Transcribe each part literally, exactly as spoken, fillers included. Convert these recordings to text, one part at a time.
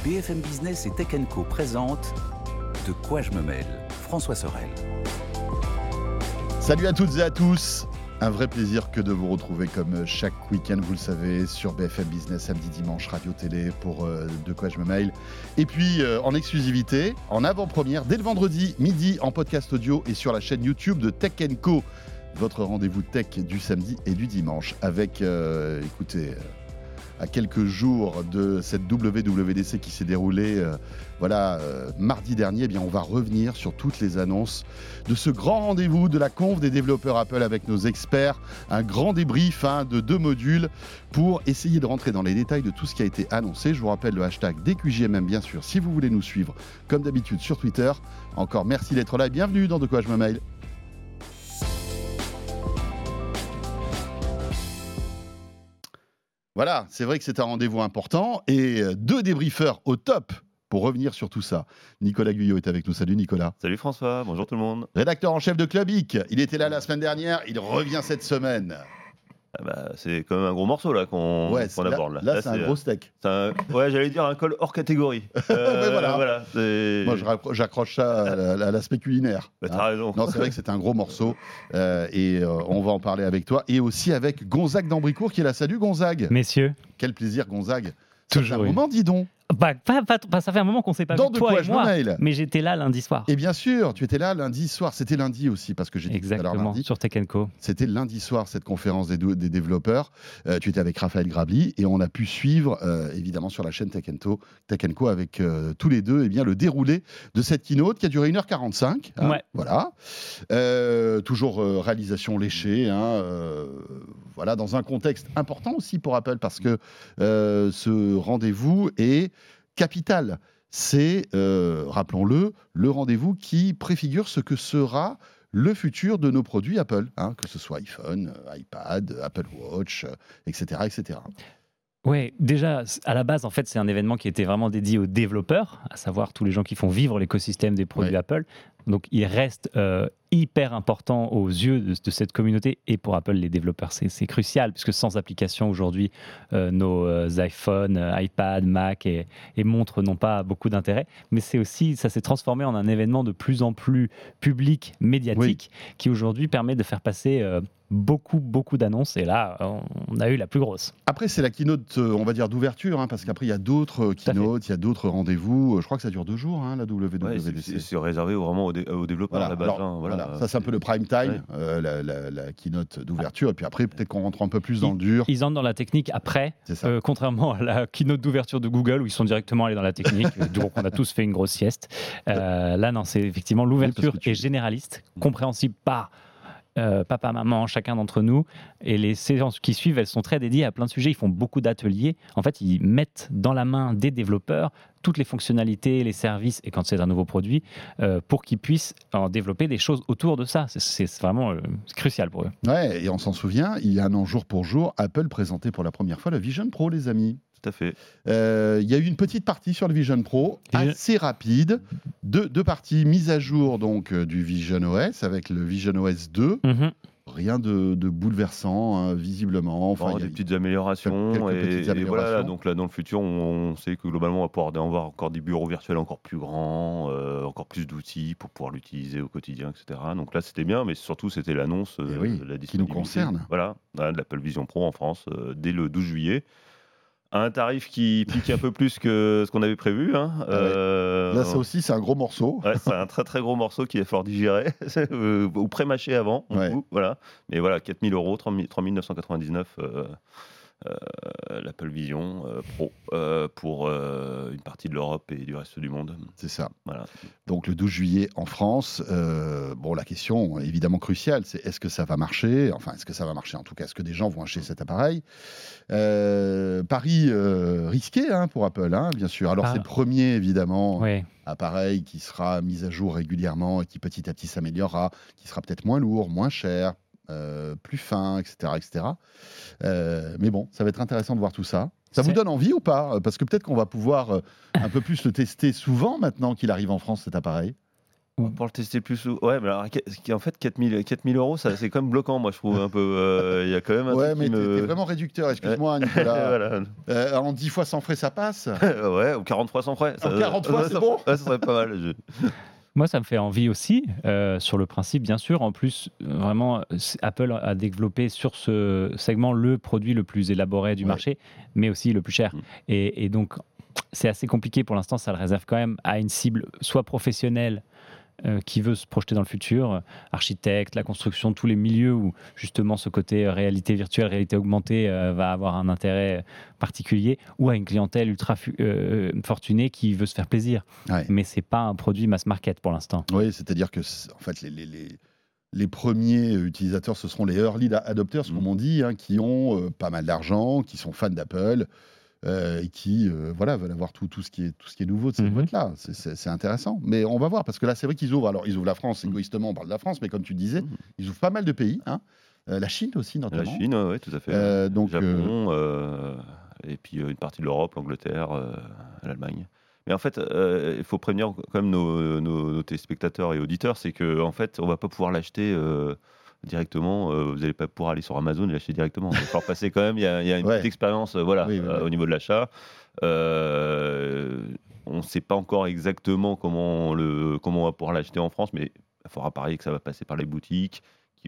B F M Business et Tech and Co présentent De quoi je me mêle, François Sorel. Salut à toutes et à tous. Un vrai plaisir que de vous retrouver comme chaque week-end, vous le savez, sur B F M Business, samedi, dimanche, radio-télé pour euh, De quoi je me mêle. Et puis euh, en exclusivité, en avant-première, dès le vendredi midi, en podcast audio et sur la chaîne YouTube de Tech and Co. Votre rendez-vous tech du samedi et du dimanche avec, euh, écoutez, euh, à quelques jours de cette W W D C qui s'est déroulée euh, voilà, euh, mardi dernier, eh bien, on va revenir sur toutes les annonces de ce grand rendez-vous de la conf des développeurs Apple avec nos experts. Un grand débrief hein, de deux modules pour essayer de rentrer dans les détails de tout ce qui a été annoncé. Je vous rappelle le hashtag D Q J M M, bien sûr, si vous voulez nous suivre, comme d'habitude, sur Twitter. Encore merci d'être là et bienvenue dans De quoi je me mêle. Voilà, c'est vrai que c'est un rendez-vous important et deux débriefeurs au top pour revenir sur tout ça. Nicolas Guyot est avec nous. Salut Nicolas. Salut François, bonjour tout le monde. Rédacteur en chef de Clubic, il était là la semaine dernière, il revient cette semaine. Ah bah, c'est quand même un gros morceau là qu'on, ouais, qu'on aborde. Là, là, là c'est, c'est un gros steak. C'est un, ouais, j'allais dire un col hors catégorie. Euh, Mais voilà. voilà c'est... Moi, je raccro- j'accroche ça à, la, à l'aspect culinaire. Bah, t'as hein. raison. Non, c'est vrai que c'est un gros morceau euh, et euh, on va en parler avec toi et aussi avec Gonzague d'Ambricourt qui est là. Salut Gonzague. Messieurs. Quel plaisir Gonzague. Ça Toujours fait un oui. moment, dis donc. Bah, pas, pas, pas, ça fait un moment qu'on ne s'est pas Dans vu, De toi quoi et je moi, me mêle. mais j'étais là lundi soir. Et bien sûr, tu étais là lundi soir. C'était lundi aussi, parce que j'ai dit tout à l'heure Exactement, lundi. sur Tech and Co. C'était lundi soir, cette conférence des, dou- des développeurs. Euh, tu étais avec Raphaël Grabli et on a pu suivre, euh, évidemment, sur la chaîne Tech and Co, Tech and Co avec euh, tous les deux, eh bien, le déroulé de cette keynote qui a duré une heure quarante-cinq. Hein, Ouais. Voilà. Euh, toujours euh, réalisation léchée. Hein, euh, voilà, dans un contexte important aussi pour Apple, parce que euh, ce rendez-vous est capital. C'est, euh, rappelons-le, le rendez-vous qui préfigure ce que sera le futur de nos produits Apple, hein, que ce soit iPhone, euh, iPad, Apple Watch, euh, et cetera, et cetera. Ouais, déjà, à la base, en fait, c'est un événement qui était vraiment dédié aux développeurs, à savoir tous les gens qui font vivre l'écosystème des produits Ouais. Apple. Donc, il reste euh, hyper important aux yeux de, de cette communauté. Et pour Apple, les développeurs, c'est, c'est crucial, puisque sans application, aujourd'hui, euh, nos euh, iPhones, euh, iPad, Mac et, et montres n'ont pas beaucoup d'intérêt. Mais c'est aussi, ça s'est transformé en un événement de plus en plus public, médiatique, oui. qui aujourd'hui permet de faire passer euh, beaucoup, beaucoup d'annonces. Et là, on a eu la plus grosse. Après, c'est la keynote, on va dire, d'ouverture, hein, parce qu'après, il y a d'autres keynotes, il y a d'autres rendez-vous. Je crois que ça dure deux jours, hein, la W W D C. Ouais, c'est, c'est réservé vraiment aux, dé- aux développeurs Voilà. à la base. Alors, hein, voilà. voilà. Ça, c'est un peu le prime time, Ouais. euh, la, la, la keynote d'ouverture. Et puis après, peut-être qu'on rentre un peu plus dans le dur. Ils entrent dans la technique après, C'est ça. euh, contrairement à la keynote d'ouverture de Google, où ils sont directement allés dans la technique. Donc, on a tous fait une grosse sieste. Euh, là, non, c'est effectivement l'ouverture Oui, tu... est généraliste, compréhensible par Euh, papa, maman, chacun d'entre nous. Et les séances qui suivent, elles sont très dédiées à plein de sujets. Ils font beaucoup d'ateliers. En fait, ils mettent dans la main des développeurs toutes les fonctionnalités, les services, et quand c'est un nouveau produit, euh, pour qu'ils puissent en développer des choses autour de ça. C'est, c'est vraiment euh, c'est crucial pour eux. Ouais, et on s'en souvient, il y a un an jour pour jour, Apple présentait pour la première fois le Vision Pro, les amis. Tout à fait. Euh, il y a eu une petite partie sur le Vision Pro, Vision... assez rapide. Deux, deux parties mises à jour donc, euh, du Vision O S avec le Vision O S deux. Mm-hmm. Rien de, de bouleversant, hein, visiblement. Enfin, bon, y a des petites améliorations. quelques Et, petites améliorations. et voilà, là, donc là, dans le futur, on, on sait que globalement, on va pouvoir avoir encore des bureaux virtuels encore plus grands, euh, encore plus d'outils pour pouvoir l'utiliser au quotidien, et cetera. Donc là, c'était bien, mais surtout, c'était l'annonce euh, oui, de la qui nous concerne. Voilà, de l'Apple Vision Pro en France euh, dès le douze juillet. À un tarif qui pique un peu plus que ce qu'on avait prévu. Hein. Ah ouais. euh, Là, ça aussi, c'est un gros morceau. Ouais, c'est un très très gros morceau qui est fort digéré, euh, ou pré-mâché avant. Ouais. Coup, voilà. Mais voilà, quatre mille euros, trois mille neuf cent quatre-vingt-dix-neuf euh, euh, l'Apple Vision euh, Pro euh, pour euh, une partie de l'Europe et du reste du monde. C'est ça. Voilà. Donc le douze juillet en France. Euh, bon, la question évidemment cruciale, c'est est-ce que ça va marcher ? Enfin, est-ce que ça va marcher en tout cas ? Est-ce que des gens vont acheter cet appareil ? euh, Pari euh, risqué hein, pour Apple, hein, bien sûr. Alors ah. c'est le premier évidemment ouais. appareil qui sera mis à jour régulièrement et qui petit à petit s'améliorera, qui sera peut-être moins lourd, moins cher. Euh, plus fin, et cetera, et cetera. Euh, mais bon, ça va être intéressant de voir tout ça. Ça c'est... vous donne envie ou pas ? Parce que peut-être qu'on va pouvoir euh, un peu plus le tester souvent maintenant qu'il arrive en France, cet appareil. Ou pour le tester plus sous. Ouais, mais alors, en fait, quatre mille euros, ça, c'est quand même bloquant, moi, je trouve un peu. Il euh, y a quand même un ouais, truc mais qui t'es, me... t'es vraiment réducteur, excuse-moi, Nicolas. Voilà. euh, en dix fois sans frais, ça passe. Ouais, ou quarante fois sans frais. En Ça, quarante fois, ça, c'est ça, bon. Ça, ça serait pas mal. Je... Moi, ça me fait envie aussi, euh, sur le principe, bien sûr. En plus, vraiment, Apple a développé sur ce segment le produit le plus élaboré du ouais. marché, mais aussi le plus cher. Mmh. Et, et donc, c'est assez compliqué pour l'instant. Ça le réserve quand même à une cible soit professionnelle, Euh, qui veut se projeter dans le futur, euh, architecte, la construction, tous les milieux où justement ce côté euh, réalité virtuelle, réalité augmentée euh, va avoir un intérêt particulier, ou à une clientèle ultra fu- euh, fortunée qui veut se faire plaisir. Ouais. Mais c'est pas un produit mass market pour l'instant. Oui, c'est-à-dire que en fait les, les, les, les premiers utilisateurs, ce seront les early adopters, mmh. comme on dit, hein, qui ont euh, pas mal d'argent, qui sont fans d'Apple. Euh, et qui euh, voilà, veulent avoir tout, tout, ce qui est, tout ce qui est nouveau de cette mm-hmm. boîte-là. C'est, c'est, c'est intéressant. Mais on va voir, parce que là, c'est vrai qu'ils ouvrent. Alors, ils ouvrent la France, égoïstement, on parle de la France, mais comme tu disais, mm-hmm. ils ouvrent pas mal de pays. Hein. Euh, la Chine aussi, notamment. La Chine, oui, tout à fait. Euh, donc, Japon, euh, et puis euh, une partie de l'Europe, l'Angleterre, euh, l'Allemagne. Mais en fait, il euh, faut prévenir quand même nos, nos, nos téléspectateurs et auditeurs, c'est qu'en en fait, on ne va pas pouvoir l'acheter... Euh, directement, euh, vous n'allez pas pouvoir aller sur Amazon et l'acheter directement. Il va falloir passer quand même, il y a, y a une ouais. petite expérience euh, voilà, oui, oui, euh, oui. au niveau de l'achat. Euh, on ne sait pas encore exactement comment on, le, comment on va pouvoir l'acheter en France, mais il faudra parier que ça va passer par les boutiques.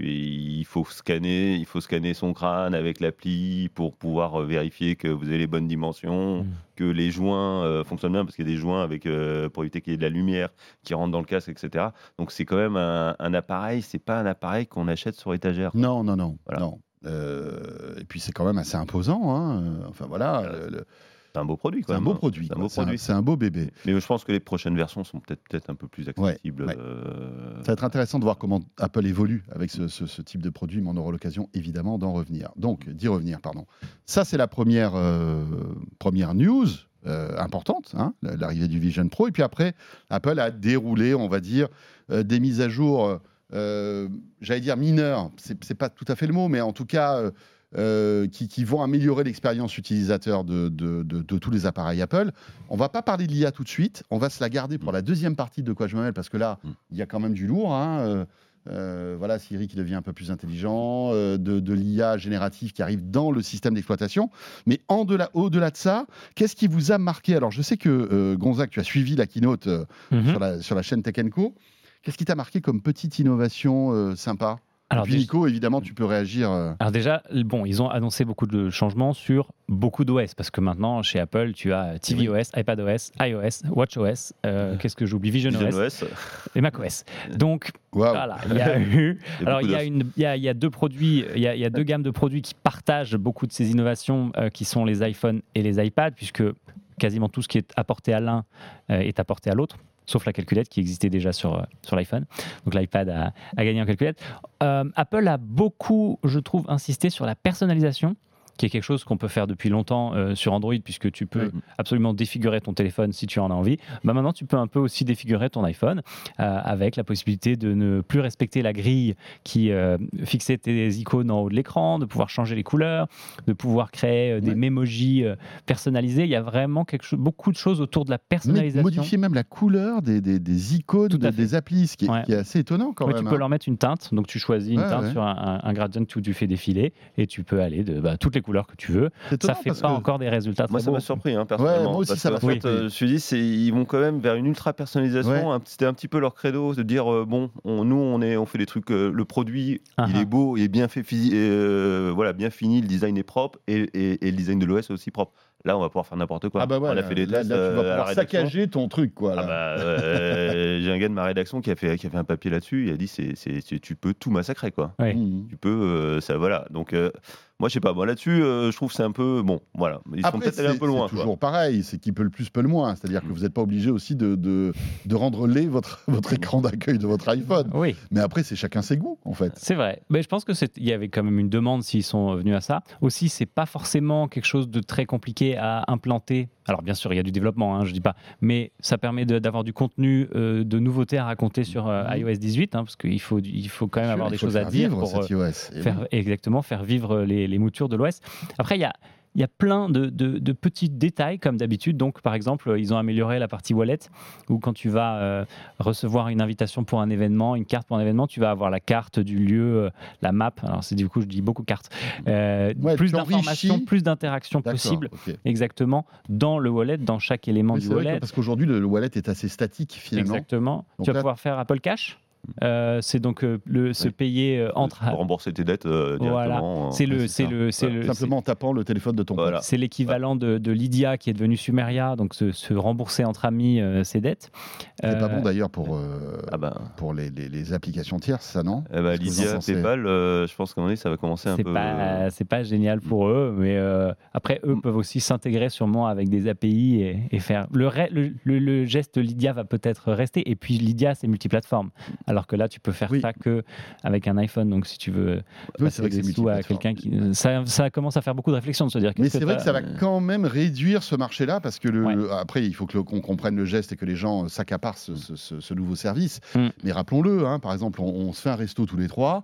Il faut scanner, il faut scanner son crâne avec l'appli pour pouvoir vérifier que vous avez les bonnes dimensions, mmh. que les joints euh, fonctionnent bien, parce qu'il y a des joints avec, euh, pour éviter qu'il y ait de la lumière qui rentre dans le casque, et cetera. Donc c'est quand même un, un appareil, c'est pas un appareil qu'on achète sur étagère. Non, non, non. Voilà. non. Euh, et puis c'est quand même assez imposant. Hein. Enfin voilà. voilà. Le, le... C'est un beau produit, quoi. C'est un beau produit. C'est un beau, c'est produit. Un, c'est un beau bébé. Mais je pense que les prochaines versions sont peut-être, peut-être un peu plus accessibles. Ouais, ouais. Euh... Ça va être intéressant de voir comment Apple évolue avec ce, ce, ce type de produit, mais on aura l'occasion évidemment d'en revenir. Donc, d'y revenir, pardon. Ça, c'est la première, euh, première news euh, importante, hein, l'arrivée du Vision Pro. Et puis après, Apple a déroulé, on va dire, euh, des mises à jour, euh, j'allais dire mineures. C'est, c'est pas tout à fait le mot, mais en tout cas... Euh, Euh, qui, qui vont améliorer l'expérience utilisateur de, de, de, de tous les appareils Apple. On ne va pas parler de l'I A tout de suite, on va se la garder pour la deuxième partie de Quoi je me mêle, parce que là, il y a quand même du lourd. Hein. Euh, euh, voilà, Siri qui devient un peu plus intelligent, euh, de, de l'I A générative qui arrive dans le système d'exploitation. Mais en delà, au-delà de ça, qu'est-ce qui vous a marqué ? Alors, je sais que euh, Gonzague, tu as suivi la keynote euh, mm-hmm. sur, la, sur la chaîne Tech and Co. Qu'est-ce qui t'a marqué comme petite innovation euh, sympa ? Alors, puis Nico, évidemment, tu peux réagir. Alors déjà, bon, ils ont annoncé beaucoup de changements sur beaucoup d'O S, parce que maintenant, chez Apple, tu as tvOS, oui. iPadOS, iOS, WatchOS, euh, qu'est-ce que j'oublie, VisionOS Vision et macOS. Donc, wow. voilà, il y a eu... Alors, il y a, une, il y a, il y a deux produits, il y a, il y a deux gammes de produits qui partagent beaucoup de ces innovations, euh, qui sont les iPhones et les iPads, puisque quasiment tout ce qui est apporté à l'un euh, est apporté à l'autre. Sauf la calculette qui existait déjà sur, sur l'iPhone. Donc l'iPad a, a gagné en calculette. Euh, Apple a beaucoup, je trouve, insisté sur la personnalisation, qui est quelque chose qu'on peut faire depuis longtemps euh, sur Android, puisque tu peux mmh. absolument défigurer ton téléphone si tu en as envie. Bah maintenant, tu peux un peu aussi défigurer ton iPhone euh, avec la possibilité de ne plus respecter la grille qui euh, fixait tes icônes en haut de l'écran, de pouvoir changer les couleurs, de pouvoir créer euh, des ouais. mémojis euh, personnalisés. Il y a vraiment quelque chose, beaucoup de choses autour de la personnalisation. Mais modifier même la couleur des, des, des icônes, de, des applis, ce qui est, ouais. qui est assez étonnant quand ouais, même. Tu peux hein. leur mettre une teinte, donc tu choisis une ouais, teinte ouais. sur un, un, un gradient que tu fais défiler et tu peux aller de bah, toutes les couleurs que tu veux. Ça fait pas que... encore des résultats très moi, ça beaux. m'a surpris, hein, personnellement. Ouais, moi aussi, parce ça m'a surpris. En fait, euh, je me suis dit, c'est, ils vont quand même vers une ultra personnalisation. Ouais. C'était un petit peu leur credo de dire euh, bon, on, nous, on, est, on fait des trucs. Euh, le produit, uh-huh. il est beau, il est bien fait, euh, voilà, bien fini, le design est propre et, et, et le design de l'O S est aussi propre. Là, on va pouvoir faire n'importe quoi. Ah bah ouais, on a fait des là, tests. Là, tu vas pouvoir saccager ton truc, quoi. Là. Ah bah, euh, j'ai un gars de ma rédaction qui a fait, qui a fait un papier là-dessus. Il a dit, c'est, c'est, c'est, tu peux tout massacrer, quoi. Ouais. Mmh. Tu peux, euh, ça, voilà. Donc, euh, moi, je sais pas. Moi, là-dessus, euh, je trouve que c'est un peu bon. Voilà. Ils Après, sont peut-être allés un peu loin. C'est toujours quoi. Pareil. C'est qui peut le plus, peut le moins. C'est-à-dire mmh. que vous n'êtes pas obligé aussi de, de, de rendre laid votre, votre écran d'accueil de votre iPhone. Oui. Mais après, c'est chacun ses goûts, en fait. C'est vrai. Mais je pense que c'est, il y avait quand même une demande s'ils sont venus à ça. Aussi, c'est pas forcément quelque chose de très compliqué à implanter. Alors bien sûr, il y a du développement, hein, je dis pas, mais ça permet de, d'avoir du contenu, euh, de nouveautés à raconter sur euh, mmh. iOS dix-huit, hein, parce qu'il faut, il faut quand même sûr, avoir des choses à dire pour faire, euh, faire, exactement faire vivre les, les moutures de l'O S. Après, il y a il y a plein de, de, de petits détails comme d'habitude. Donc, par exemple, ils ont amélioré la partie wallet où quand tu vas euh, recevoir une invitation pour un événement, une carte pour un événement, tu vas avoir la carte du lieu, euh, la map. Alors, c'est du coup, je dis beaucoup cartes. Euh, Ouais, plus tu d'informations, enrichis. plus d'interactions D'accord, possibles. ok. Exactement, dans le wallet, dans chaque élément Oui, du c'est vrai que- wallet. parce qu'aujourd'hui, le, le wallet est assez statique finalement. Exactement. Donc tu vas là- pouvoir faire Apple Cash. Euh, c'est donc euh, le, se Oui. payer euh, entre. Pour rembourser tes dettes euh, Voilà. directement. euh, C'est le, ouais, c'est c'est ça. le, c'est Voilà. le, Simplement en tapant le téléphone de ton Voilà. pote. c'est l'équivalent de, de Lydia qui est devenu Sumeria, donc se, se rembourser entre amis euh, ses dettes. C'est pas Euh, bon d'ailleurs pour, euh, Ah ben, pour les, les- les applications tierces, ça non eh ben, Qu'est-ce que vous en Lydia, pensez PayPal, euh, je pense qu'à un moment donné, ça va commencer un C'est peu. pas, euh, c'est pas génial pour eux, mais euh, après, eux Mm. peuvent aussi s'intégrer sûrement avec des A P I et, et faire. Le, re- le, le- le geste Lydia va peut-être rester, et puis Lydia, c'est multiplateforme. Alors que là, tu peux faire Oui. ça que avec un iPhone. Donc, si tu veux Oui, passer c'est vrai que des c'est sous à multiplateforme. quelqu'un qui. Ça, ça commence à faire beaucoup de réflexion de se dire. Mais qu'est-ce c'est vrai que ça va euh, quand même réduire ce marché-là parce que le, Ouais. après il faut que le- qu'on comprenne le geste et que les gens s'accaparent ce, ce- ce- ce nouveau service. Mm. Mais rappelons-le, hein, par exemple, on, on se fait un resto tous les trois.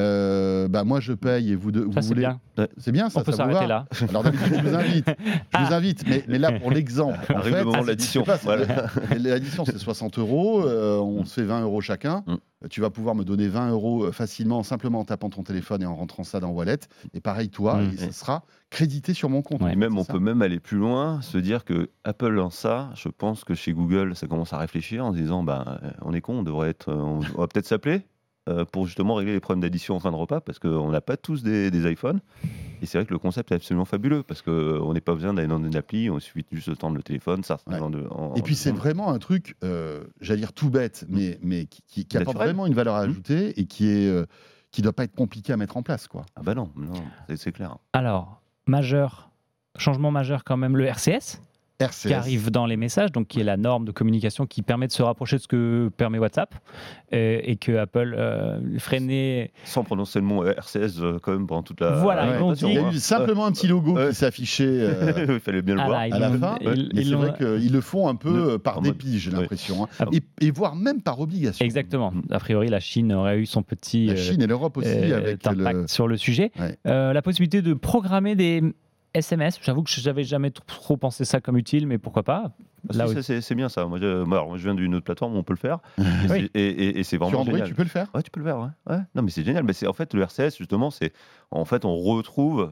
Euh, bah moi je paye et vous, deux, vous Ça, c'est voulez. bien. C'est bien ça. On peut ça vous s'arrêter va là. Alors d'habitude je vous invite, je vous invite, mais, mais là pour l'exemple, en Arrive fait, le moment de je l'addition. sais pas, c'est- Voilà. l'addition c'est soixante euros, euh, on se fait vingt euros chacun. Mm. Tu vas pouvoir me donner vingt euros facilement, simplement en tapant ton téléphone et en rentrant ça dans Wallet. Et pareil toi, Mm. et ça sera crédité sur mon compte. Ouais. Et même, C'est on ça. peut même aller plus loin, se dire que Apple lance ça. Je pense que chez Google, ça commence à réfléchir en se disant, bah, euh, on est con, on devrait être, euh, on, on va peut-être s'appeler euh, pour justement régler les problèmes d'addition en fin de repas, parce qu'on n'a pas tous des, des iPhones. Et c'est vrai que le concept est absolument fabuleux, parce qu'on n'est pas besoin d'aller dans une appli, on suffit juste de tendre le téléphone, ça. Ouais. En deux- en- Et puis en c'est deux secondes. vraiment un truc, euh, j'allais dire tout bête, mais, mais qui, qui- qui apporte Naturel. vraiment une valeur Mmh. ajoutée et qui est euh, qui doit pas être compliqué à mettre en place, quoi. Ah bah non, non c'est, c'est clair. Alors, majeur, changement majeur quand même, le R C S. R C S. Qui arrive dans les messages, donc qui est la norme de communication qui permet de se rapprocher de ce que permet WhatsApp euh, et que Apple euh, freinait. Sans prononcer le mot R C S euh, quand même pendant toute la. Voilà, la ils l'ont présentation, Il y a hein. eu simplement un petit logo Ouais. qui s'affichait euh, Il fallait bien le Ah voir. là, ils à la l'ont- fin, ils- mais ils c'est l'ont- vrai qu'ils le font un peu euh, par En mode- dépit, j'ai ouais. l'impression, hein. Ah et, et voire même par obligation. Exactement. A priori, la Chine aurait eu son petit La euh, Chine et l'Europe aussi, euh, avec impact le... sur le sujet. Ouais. Euh, la possibilité de programmer des S M S. J'avoue que je n'avais jamais trop pensé ça comme utile, mais pourquoi pas. Ah, si, Là où- ça, c'est, c'est bien ça. Moi je, moi, alors, moi, je viens d'une autre plateforme où on peut le faire. Et, Oui. c'est, et, et- et c'est Sur vraiment Android, génial. tu peux le faire. Ouais, tu peux le faire. Ouais. Ouais. Non, mais c'est génial. Mais c'est en fait le R C S justement, c'est en fait on retrouve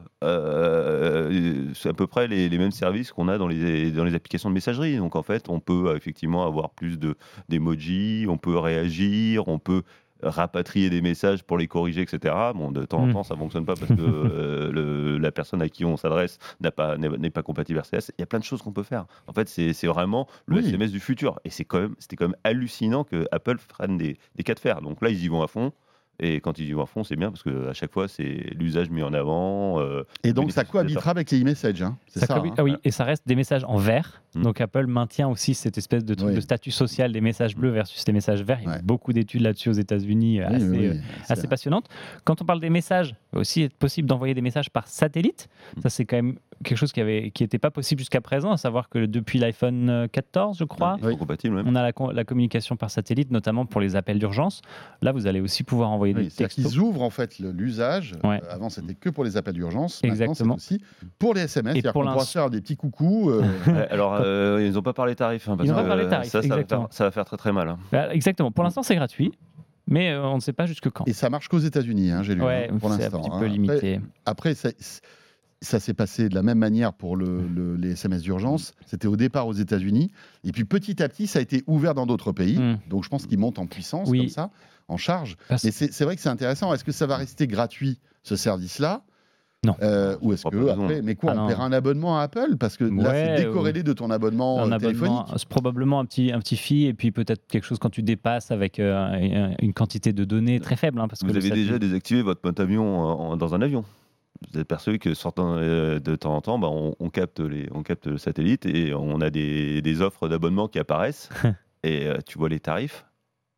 euh, c'est à peu près les, les mêmes services qu'on a dans les dans les applications de messagerie. Donc en fait, on peut euh, effectivement avoir plus de d'emojis, on peut réagir, on peut rapatrier des messages pour les corriger, et cetera. Bon, de temps en Mm. temps, ça fonctionne pas parce que euh, le- la personne à qui on s'adresse n'a pas, n'est, n'est pas compatible R C S. Il y a plein de choses qu'on peut faire. En fait, c'est, c'est vraiment le Oui. S M S du futur. Et c'est quand même, c'était quand même hallucinant que Apple freine des, des cas de fer. Donc là, ils y vont à fond. Et quand ils y vont à fond, c'est bien parce qu'à chaque fois, c'est l'usage mis en avant. euh, Et donc ça bénéfice cohabitera avec les e-messages, hein. C'est Ça ça. cohabite- hein. ah oui, et ça reste des messages en vert. Mm. Donc Apple maintient aussi cette espèce de truc Oui. de statut social des messages bleus versus les messages verts. Il y a Ouais. beaucoup d'études là-dessus aux États-Unis, euh, Oui, assez, oui, euh, oui, assez c'est- passionnantes. Quand on parle des messages, il va aussi être possible d'envoyer des messages par satellite. Mm. Ça, c'est quand même quelque chose qui avait, qui n'était pas possible jusqu'à présent, à savoir que depuis l'iPhone quatorze, je crois, Ils sont Oui. compatibles même. on a la, co- la communication par satellite, notamment pour les appels d'urgence. Là, vous allez aussi pouvoir envoyer Oui, des c'est-à-dire textos. qu'ils ouvrent en fait le- l'usage. Ouais. Euh, avant, c'était que pour les appels d'urgence. Exactement. Maintenant, c'est aussi pour les S M S. Et C'est-à-dire pour qu'on pourra l'ins- se faire des petits coucous. euh, Ouais, alors, euh, ils n'ont pas parlé tarifs. hein, parce Ils n'ont pas que, parlé euh, tarifs, Ça, ça va, exactement. faire, ça va faire très très mal. hein. Bah, exactement. Pour l'instant, c'est gratuit, mais euh, on ne sait pas jusque quand. et ça marche qu'aux États-Unis, hein, j'ai lu, Ouais, hein, pour c'est un l'instant. petit hein. peu Après- limité. Après, ça, ça s'est passé de la même manière pour le- le- les S M S d'urgence. C'était au départ aux États-Unis. Et puis petit à petit, ça a été ouvert dans d'autres pays. Mm. Donc je pense qu'ils montent en puissance Oui. comme ça, en charge. Parce- Mais c'est c'est vrai que c'est intéressant. Est-ce que ça va rester gratuit, ce service-là Non. Euh, ou est-ce Je crois que pas besoin. après, mais quoi, Ah on non. paiera un abonnement à Apple parce que là, Ouais, c'est décorrélé de ton abonnement Un euh, abonnement, téléphonique. c'est probablement un petit, un petit fee, et puis peut-être quelque chose quand tu dépasses avec euh, un- une quantité de données très faible. hein, parce que Vous le avez satellite- déjà désactivé votre mode avion en- en- dans un avion. Vous êtes persuadé que sortant euh, de temps en temps, bah, on, on capte les, on capte le satellite et on a des, des offres d'abonnement qui apparaissent et euh, tu vois les tarifs.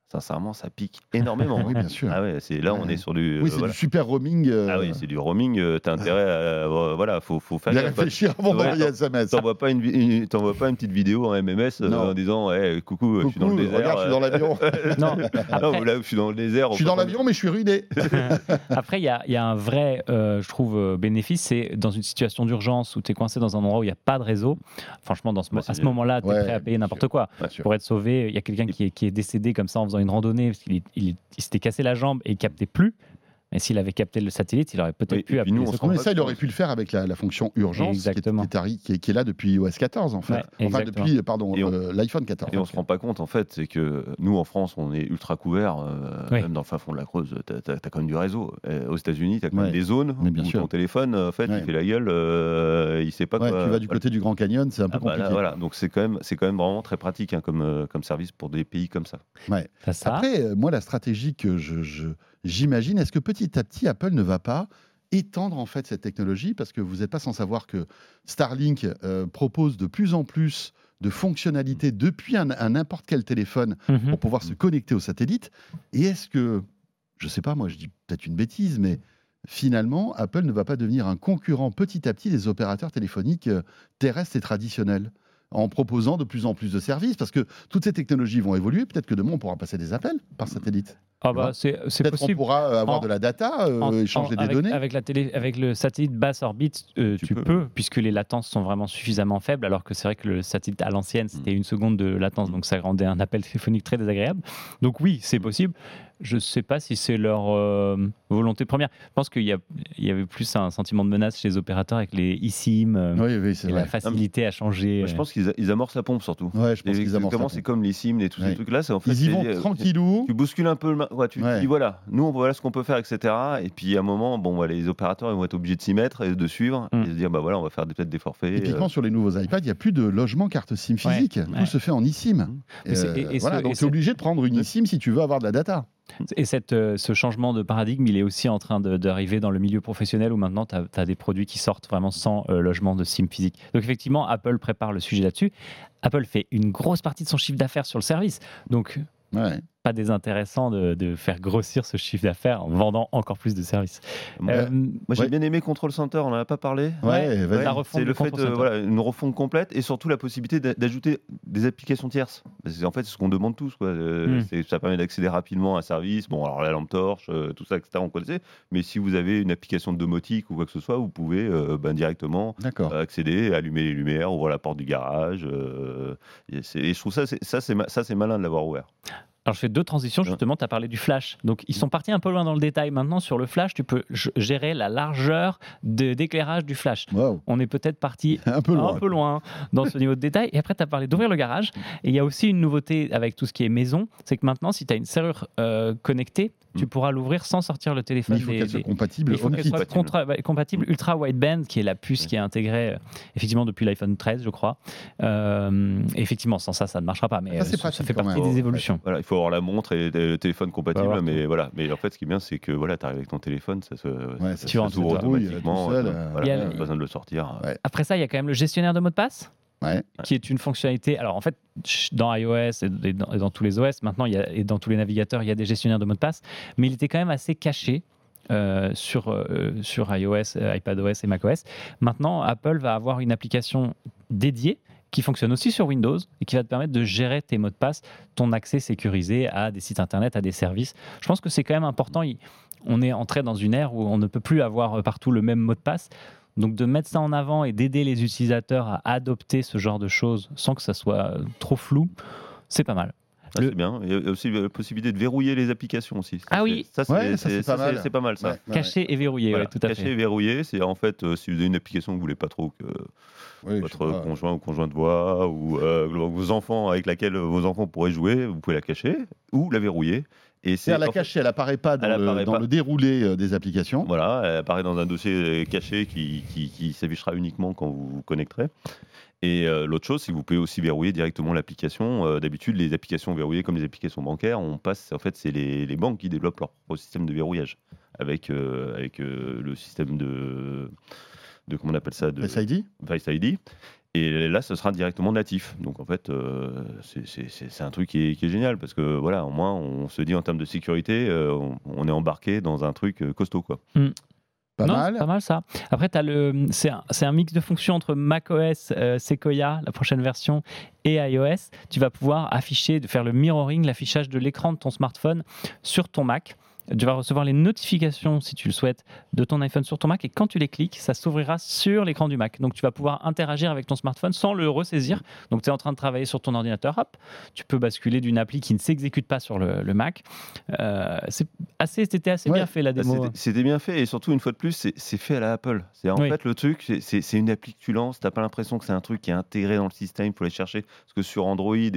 sincèrement, ça pique énormément. Oui, bien sûr. Ah ouais, c'est, là, Ouais. on est sur du. Oui, euh, c'est voilà. du super roaming. euh, Ah oui, c'est du roaming. euh, T'as intérêt à. euh, voilà, faut, faut faire bien gaffe. réfléchir avant Ouais, d'envoyer un S M S. T'envoies pas une, vi- une- t'envoies pas une petite vidéo en M M S euh, Non. en disant hey, coucou, je suis dans le Coucou, désert. regarde, je suis dans l'avion. Non, Non, après, là, je suis dans le désert. Je suis dans l'avion, mais je suis ruiné. après, il y a, il y a un vrai, euh, je trouve, euh, bénéfice, c'est dans une situation d'urgence où tu es coincé dans un endroit où il n'y a pas de réseau. Franchement, dans ce, Bah, mo- c'est à ce bien. moment-là, tu es Ouais, prêt à payer bien n'importe sûr. quoi. Bien sûr. Pour être sauvé, il y a quelqu'un qui est, qui est décédé comme ça en faisant une randonnée parce qu'il est- il, est- il s'était cassé la jambe et il captait plus. Mais s'il avait capté le satellite, il aurait peut-être Oui, et pu puis appeler. nous, on les se secours. Mais pas ça, il compte. aurait pu le faire avec la, la fonction urgence qui est, qui, Exactement. est, arri- qui, est, qui est là depuis i O S quatorze, en fait. Ouais, enfin, exactement. depuis, pardon, Et on- euh, l'iPhone quatorze. Et on se rend pas compte, en fait, c'est que nous, en France, on est ultra couverts, euh, Oui. même dans le fin fond de la Creuse, tu as, quand même du réseau. Et aux États-Unis, tu as quand Ouais. même des zones Mais bien où sûr. ton téléphone, en fait, Ouais. il fait la gueule, euh, il sait pas Ouais, quoi. tu vas du côté du Grand Canyon, c'est un peu Ah bah là, compliqué. voilà, donc c'est quand même, c'est quand même vraiment très pratique hein, comme, euh, comme service pour des pays comme ça. T'as ça. Après, euh, moi, la stratégie que je, je- j'imagine, est-ce que petit à petit, Apple ne va pas étendre en fait cette technologie, parce que vous n'êtes pas sans savoir que Starlink euh, propose de plus en plus de fonctionnalités depuis un, un n'importe quel téléphone Mhm. pour pouvoir se connecter au satellite. Et est-ce que, je sais pas, moi je dis peut-être une bêtise, mais finalement, Apple ne va pas devenir un concurrent petit à petit des opérateurs téléphoniques euh, terrestres et traditionnels, en proposant de plus en plus de services, parce que toutes ces technologies vont évoluer. Peut-être que demain, on pourra passer des appels par satellite. Ah tu bah, vois. c'est c'est Peut-être qu'on possible. pourra euh, avoir En- de la data, euh, En- échanger en- des avec, données. Avec, la télé, avec le satellite basse orbite, euh, Tu tu, peux. peux, puisque les latences sont vraiment suffisamment faibles, alors que c'est vrai que le satellite à l'ancienne, c'était une seconde de latence, Mm. donc ça rendait un appel téléphonique très désagréable. Donc oui, c'est possible. Je ne sais pas si c'est leur euh, volonté première. Je pense qu'il y, a- il y avait plus un sentiment de menace chez les opérateurs avec les eSIM euh, Oui, oui, c'est et vrai. la facilité à changer. Moi, je pense qu'ils a- ils amorcent la pompe surtout. Ouais, je pense Et qu'ils amorcent exactement, la c'est pompe. comme les SIM et tous Ouais. ces trucs-là. C'est en fait, Ils y c'est- vont euh, tranquillou. Tu bouscules un peu le. ma- ouais, tu Ouais. te dis voilà, nous, on voilà ce qu'on peut faire, et cetera. Et puis à un moment, bon, bah, les opérateurs ils vont être obligés de s'y mettre et de suivre Mm. et de se dire bah voilà, on va faire des- peut-être des forfaits. Typiquement, euh, sur les nouveaux iPads, il n'y a plus de logement carte SIM physique. Ouais, Tout ouais. se fait en eSIM. Mais c'est- Euh, et- et voilà, ce- donc et tu c'est- es obligé de prendre une eSIM si tu veux avoir de la data. Et cette, euh, ce changement de paradigme, il est aussi en train de- d'arriver dans le milieu professionnel où maintenant tu as, des produits qui sortent vraiment sans euh, logement de SIM physique. Donc effectivement, Apple prépare le sujet là-dessus. Apple fait une grosse partie de son chiffre d'affaires sur le service. Donc Ouais. pas désintéressant de, de faire grossir ce chiffre d'affaires en vendant encore plus de services. Moi, Euh, moi, j'ai ouais. bien aimé Control Center, on n'en a pas parlé. Ouais, vas-y. la refonte C'est de le fait Control de Center. voilà, une refonte complète et surtout la possibilité d'a- d'ajouter des applications tierces. C'est en fait c'est ce qu'on demande tous. Quoi. Euh, Mm. c'est- Ça permet d'accéder rapidement à un service. Bon, alors la lampe torche, euh, tout ça, et cetera, on connaissait. Mais si vous avez une application de domotique ou quoi que ce soit, vous pouvez euh, ben, directement D'accord. euh, accéder, allumer les lumières, ouvrir la porte du garage. euh, et, c'est- et je trouve ça, c'est- ça, c'est ma- ça, c'est malin de l'avoir ouvert. Alors je fais deux transitions, justement, tu as parlé du flash. Donc ils sont partis un peu loin dans le détail. Maintenant, sur le flash, tu peux g- gérer la largeur de- d'éclairage du flash. Wow. On est peut-être parti Un peu loin. un peu loin dans ce niveau de détail. Et après, tu as parlé d'ouvrir le garage. Et il y a aussi une nouveauté avec tout ce qui est maison, c'est que maintenant, si tu as une serrure euh, connectée, tu Mm. pourras l'ouvrir sans sortir le téléphone. Mais il faut des- qu'elle soit des- compatible. il faut qu'elle HomeKit. soit contra- ouais, compatible ultra wideband, qui est la puce qui est intégrée euh, effectivement depuis l'iPhone treize, je crois. Euh, effectivement, sans ça, ça ne marchera pas. Mais Ça, c'est euh, ça, pratique fait quand partie même. des évolutions. Voilà, il faut avoir la montre et le téléphone compatible, Faut avoir mais voilà. Mais en fait, ce qui est bien, c'est que voilà, tu arrives avec ton téléphone, ça se, Ouais, ça tu se rentres s'ouvre tout seul, automatiquement. tout seul, euh, euh, voilà, il y a- pas besoin de le sortir. Ouais. Après ça, il y a quand même le gestionnaire de mots de passe. Ouais. Qui est une fonctionnalité. Alors en fait, ch- dans iOS et dans, et dans tous les O S, maintenant, il y a, et dans tous les navigateurs, il y a des gestionnaires de mots de passe, mais il était quand même assez caché euh, sur, euh, sur iOS, euh, iPadOS et macOS. Maintenant, Apple va avoir une application dédiée qui fonctionne aussi sur Windows et qui va te permettre de gérer tes mots de passe, ton accès sécurisé à des sites internet, à des services. Je pense que c'est quand même important. Il- on est entré dans une ère où on ne peut plus avoir partout le même mot de passe. Donc de mettre ça en avant et d'aider les utilisateurs à adopter ce genre de choses sans que ça soit euh, trop flou, c'est pas mal. Ah, Le- C'est bien. Il y a aussi la possibilité de verrouiller les applications aussi. Ça, Ah c'est- oui. Ça, c'est Ouais, ça, c'est ça, pas c'est- mal. c'est pas mal ça. Ouais, ouais, Caché et verrouillé, Voilà, ouais, tout à caché fait. et verrouillé, c'est en fait euh, si vous avez une application que vous voulez pas trop que ouais. Oui, votre je sais pas. conjoint ou conjointe voit ou euh, vos enfants avec laquelle vos enfants pourraient jouer, vous pouvez la cacher ou la verrouiller. Et c'est C'est-à-dire la en fait- cacher, elle apparaît pas dans, Elle le, apparaît dans pas. le déroulé euh, des applications. Voilà, elle apparaît dans un dossier caché qui, qui, qui s'affichera uniquement quand vous vous connecterez. Et euh, l'autre chose, c'est que vous pouvez aussi verrouiller directement l'application. Euh, D'habitude, les applications verrouillées, comme les applications bancaires, on passe, en fait, c'est les, les banques qui développent leur propre système de verrouillage avec, euh, avec euh, le système de, de comment on appelle ça, de Face I D. Face I D. Et là, ce sera directement natif. Donc en fait, euh, c'est, c'est, c'est, c'est un truc qui est, qui est génial parce que voilà, au moins, on se dit en termes de sécurité, euh, on, on est embarqué dans un truc euh, costaud, quoi. Mm. Pas non, mal. c'est pas mal ça. Après, t'as le, c'est, un, c'est un mix de fonctions entre macOS, euh, Sequoia, la prochaine version, et iOS. Tu vas pouvoir afficher, de faire le mirroring, l'affichage de l'écran de ton smartphone sur ton Mac. Tu vas recevoir les notifications, si tu le souhaites, de ton iPhone sur ton Mac. Et quand tu les cliques, ça s'ouvrira sur l'écran du Mac. Donc, tu vas pouvoir interagir avec ton smartphone sans le ressaisir. Donc, tu es en train de travailler sur ton ordinateur. Hop, tu peux basculer d'une appli qui ne s'exécute pas sur le, le Mac. Euh, c'est assez, c'était assez Ouais. bien fait, la Bah, démo. c'était, c'était bien fait et surtout, une fois de plus, c'est, c'est fait à la Apple. C'est, en Oui. fait, le truc, c'est, c'est, c'est une appli que tu lances. Tu n'as pas l'impression que c'est un truc qui est intégré dans le système. Il faut aller chercher. Parce que sur Android et,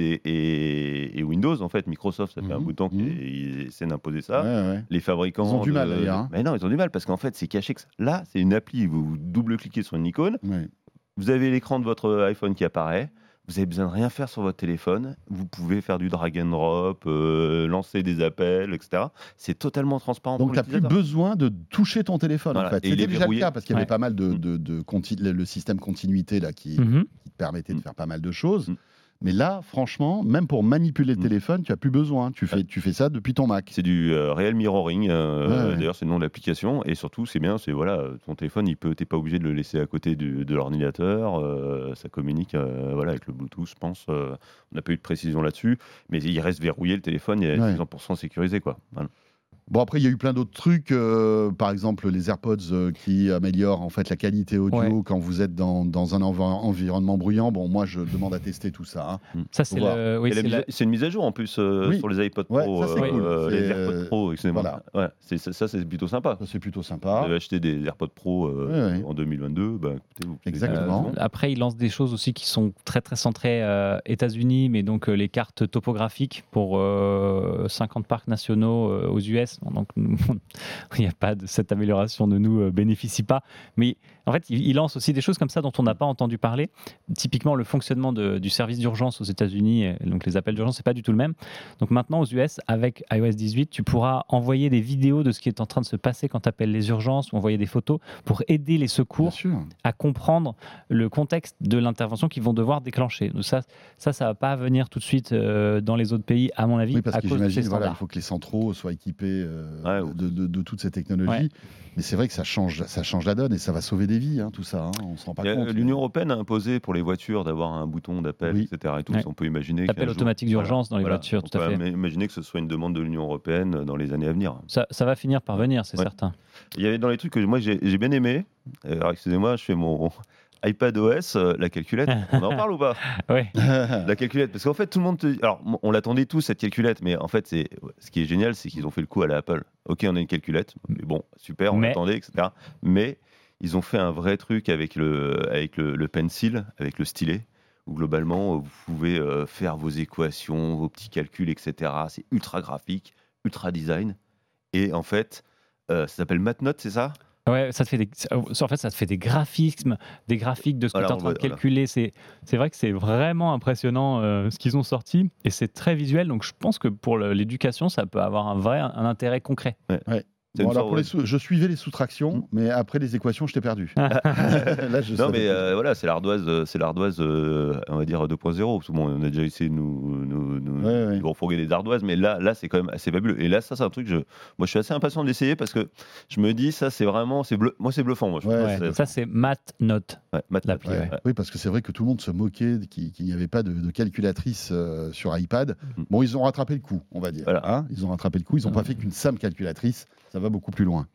et, et Windows, en fait, Microsoft, ça fait Mhm. un bout de temps Mhm. qu'ils essaient d'imposer ça. Ouais, ouais. Les fabricants. Ils ont du de- mal, d'ailleurs, hein. Mais non, ils ont du mal parce qu'en fait, c'est caché. Que... Là, c'est une appli. Vous, vous double-cliquez sur une icône. Ouais. Vous avez l'écran de votre iPhone qui apparaît. Vous avez besoin de rien faire sur votre téléphone. Vous pouvez faire du drag and drop, euh, lancer des appels, et cetera. C'est totalement transparent. Donc, pour tu n'as plus l'utilisateur. besoin de toucher ton téléphone, Voilà. en fait. Et il C'était est déjà verrouillé. le cas, parce qu'il y avait Ouais. pas mal de, Mm. de, de conti- le, le système continuité là, qui, Mhm. qui te permettait de Mm. faire pas mal de choses. Mm. Mais là, franchement, même pour manipuler le Mm. téléphone, tu n'as plus besoin. Tu fais, Ouais. tu fais ça depuis ton Mac. C'est du euh, Real Mirroring. euh, Ouais, ouais. D'ailleurs, c'est le nom de l'application. Et surtout, c'est bien. C'est voilà, euh, ton téléphone, il peut. T'es pas obligé de le laisser à côté du, de l'ordinateur. euh, ça communique, euh, voilà, avec le Bluetooth, je pense. euh, on n'a pas eu de précision là-dessus, mais il reste verrouillé le téléphone. Il est Ouais. cent pour cent sécurisé, quoi. Voilà. Bon, après, il y a eu plein d'autres trucs. euh, par exemple, les AirPods euh, qui améliorent en fait la qualité audio Ouais. quand vous êtes dans, dans un env- environnement bruyant. Bon, moi, je demande à tester tout ça. hein. Ça, c'est, Faut voir. le, oui, Et la c'est mise la- à- C'est une mise à jour en plus euh, Oui. sur les iPods Ouais, Pro, ça, c'est cool. euh, C'est, les AirPods euh, Pro, excusez-moi. voilà. Ouais, c'est, ça, ça, c'est plutôt sympa. Ça, c'est plutôt Vous sympa. avez acheté des AirPods Pro euh, Ouais, ouais. en deux mille vingt-deux, bah, écoutez, vous pouvez- Exactement. Euh, après, ils lancent des choses aussi qui sont très très centrées euh, États-Unis, mais donc euh, les cartes topographiques pour euh, cinquante parcs nationaux euh, aux U S. Donc nous, il n'y a pas de cette amélioration de nous euh, bénéficie pas. Mais en fait, ils, ils lancent aussi des choses comme ça dont on n'a pas entendu parler. Typiquement, le fonctionnement de- du service d'urgence aux États-Unis, et donc les appels d'urgence, c'est pas du tout le même. Donc maintenant, aux U S, avec iOS dix-huit, tu pourras envoyer des vidéos de ce qui est en train de se passer quand tu appelles les urgences ou envoyer des photos pour aider les Bien secours sûr. à comprendre le contexte de l'intervention qu'ils vont devoir déclencher. Donc ça, ça, ça va pas venir tout de suite euh, dans les autres pays, à mon avis, Oui, parce à que cause de ces j'imagine, voilà, il standards. faut que les centraux soient équipés euh, Ouais, ou- de, de, de toutes ces technologies. Ouais. Mais c'est vrai que ça change, ça change la donne et ça va sauver des vies, hein, tout ça. hein, on se rend pas Il y a- compte. L'Union européenne a imposé pour les voitures d'avoir un bouton d'appel, Oui. et cetera. Et tout. Ouais. On peut imaginer Appel qu'un jour- automatique d'urgence dans les Voilà. voitures, On tout à peut fait. im- imaginer que ce soit une demande de l'Union européenne dans les années à venir. Ça, ça va finir par venir, c'est Ouais. certain. Il y avait dans les trucs que moi j'ai j'ai bien aimé. Alors excusez-moi, je fais mon iPadOS, euh, la calculette. On en parle ou pas? Ouais. La calculette, parce qu'en fait tout le monde te... Alors on l'attendait tous cette calculette, mais en fait c'est ce qui est génial, c'est qu'ils ont fait le coup à la Apple. Ok, on a une calculette, mais bon, super, on Mais- l'attendait, et cetera. Mais ils ont fait un vrai truc avec le avec le, le pencil, avec le stylet, où globalement vous pouvez euh, faire vos équations, vos petits calculs, et cetera. C'est ultra graphique, ultra design, et en fait euh, ça s'appelle MathNote, c'est ça? Ouais, ça te fait des, en fait, ça te fait des graphismes, des graphiques de ce que Voilà, tu es en on train de va- voilà. calculer. C'est, c'est vrai que c'est vraiment impressionnant euh, ce qu'ils ont sorti et c'est très visuel. Donc, je pense que pour le- l'éducation, ça peut avoir un vrai un intérêt concret. C'est Bon, une alors sorte, pour ouais. les sous- je suivais les sous-tractions, Mm. mais après les équations, je t'ai perdu. Là, je Non, savais mais pas. euh, voilà, c'est l'ardoise, euh, c'est l'ardoise, euh, on va dire deux point zéro. Parce que bon, on a déjà essayé de nous, nous, nous, Ouais, ouais. nous refourguer des ardoises, mais là, là, c'est quand même assez fabuleux. Et là, ça, c'est un truc, je, moi, je suis assez impatient de l'essayer parce que je me dis, ça, c'est vraiment, c'est bleu, moi, c'est bluffant. Moi, je Ouais, trouve. Ouais, C'est- ça, c'est MathNote. ouais, Matt- l'appli, ouais, ouais. ouais. Oui, parce que c'est vrai que tout le monde se moquait qu'il qu'il n'y avait pas de, de calculatrice euh, sur iPad. Mm. Bon, ils ont rattrapé le coup, on va dire. Voilà. hein. ils ont rattrapé le coup. Ils n'ont Mm. pas fait qu'une simple calculatrice. Ça va beaucoup plus loin.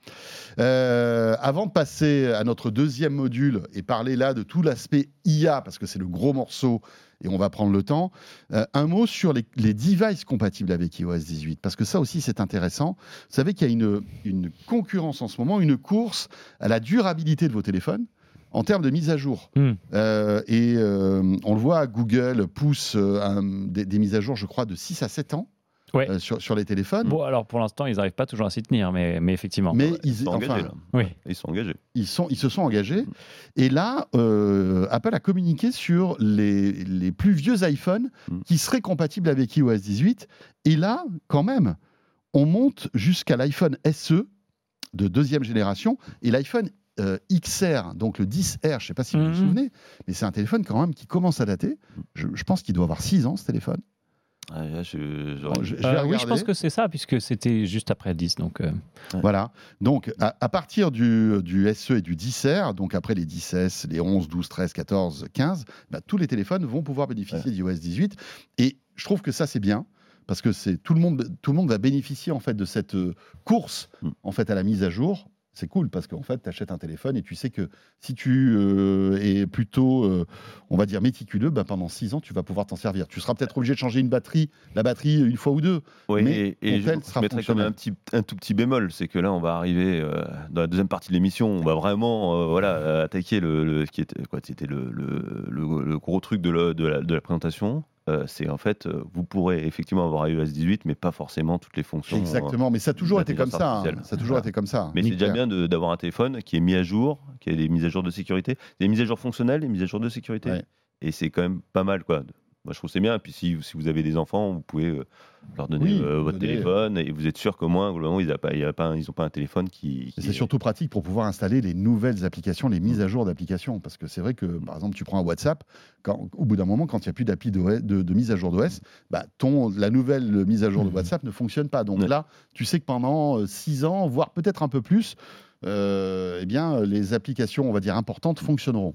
Euh, avant de passer à notre deuxième module et parler là de tout l'aspect I A, parce que c'est le gros morceau et on va prendre le temps, euh, un mot sur les, les devices compatibles avec iOS dix-huit, parce que ça aussi c'est intéressant. Vous savez qu'il y a une, une concurrence en ce moment, une course à la durabilité de vos téléphones en termes de mise à jour. Hmm. Euh, et euh, on le voit, Google pousse euh, un- des, des mises à jour, je crois, de six à sept ans Ouais. euh, sur, sur les téléphones. Bon, alors pour l'instant, ils n'arrivent pas toujours à s'y tenir, mais, mais effectivement. Mais Ils ils, sont enfin, engagés, là. Oui. Ils sont engagés. ils, sont, ils se sont engagés. Et là, euh, Apple a communiqué sur les, les plus vieux iPhones Mm. qui seraient compatibles avec iOS dix-huit. Et là, quand même, on monte jusqu'à l'iPhone S E de deuxième génération et l'iPhone euh, X R, donc le dix R, je ne sais pas si vous Mhm. vous souvenez, mais c'est un téléphone quand même qui commence à dater. Je, je pense qu'il doit avoir six ans, ce téléphone. Ah, là, je, j'aurais- Alors, je- je vais Euh, oui, je regarder. pense que c'est ça, puisque c'était juste après dix. Donc, euh, Voilà. Donc, à, à partir du, du S E et du dix R, donc après les dix S, les onze, douze, treize, quatorze, quinze, bah, tous les téléphones vont pouvoir bénéficier d'iOS dix-huit. Et je trouve que ça, c'est bien. Parce que c'est tout le monde, tout le monde va bénéficier en fait de cette euh, course Mm. en fait à la mise à jour. C'est cool parce qu'en fait, tu achètes un téléphone et tu sais que si tu euh, es plutôt, euh, on va dire, méticuleux, bah, pendant six ans, tu vas pouvoir t'en servir. Tu seras peut-être obligé de changer une batterie, la batterie une fois ou deux. Oui, mais et, et ton tel je sera mettrais quand même fonctionnel. un, petit, un tout petit bémol, c'est que là, on va arriver euh, dans la deuxième partie de l'émission, on va vraiment euh, voilà, attaquer le, le- ce qui était, quoi, c'était le, le, le- le gros truc de, le- de, la, de la présentation. Euh, c'est en fait, euh, vous pourrez effectivement avoir iOS dix-huit, mais pas forcément toutes les fonctions. euh, Exactement, mais ça a toujours été comme d'intelligence ça. hein. artificielle. Ça a toujours Voilà. été comme ça. Mais c'est Nick déjà Claire. bien de- d'avoir un téléphone qui est mis à jour, qui a des mises à jour de sécurité, des mises à jour fonctionnelles, des mises à jour de sécurité. Ouais. Et c'est quand même pas mal, quoi. Moi, je trouve que c'est bien. Et puis, si, si vous avez des enfants, vous pouvez euh, leur donner Oui, euh, votre donner, téléphone et vous êtes sûr qu'au moins, globalement, ils n'ont pas, il y a pas, ils ont pas un téléphone qui. Et qui c'est est- surtout pratique pour pouvoir installer les nouvelles applications, les mises à jour d'applications. Parce que c'est vrai que, par exemple, tu prends un WhatsApp, quand, au bout d'un moment, quand il n'y a plus d'appli d'O S de, de mise à jour d'O S, bah, ton, la nouvelle mise à jour de Mhm. WhatsApp ne fonctionne pas. Donc Ouais. là, tu sais que pendant six ans, voire peut-être un peu plus, euh, eh bien, les applications, on va dire, importantes fonctionneront.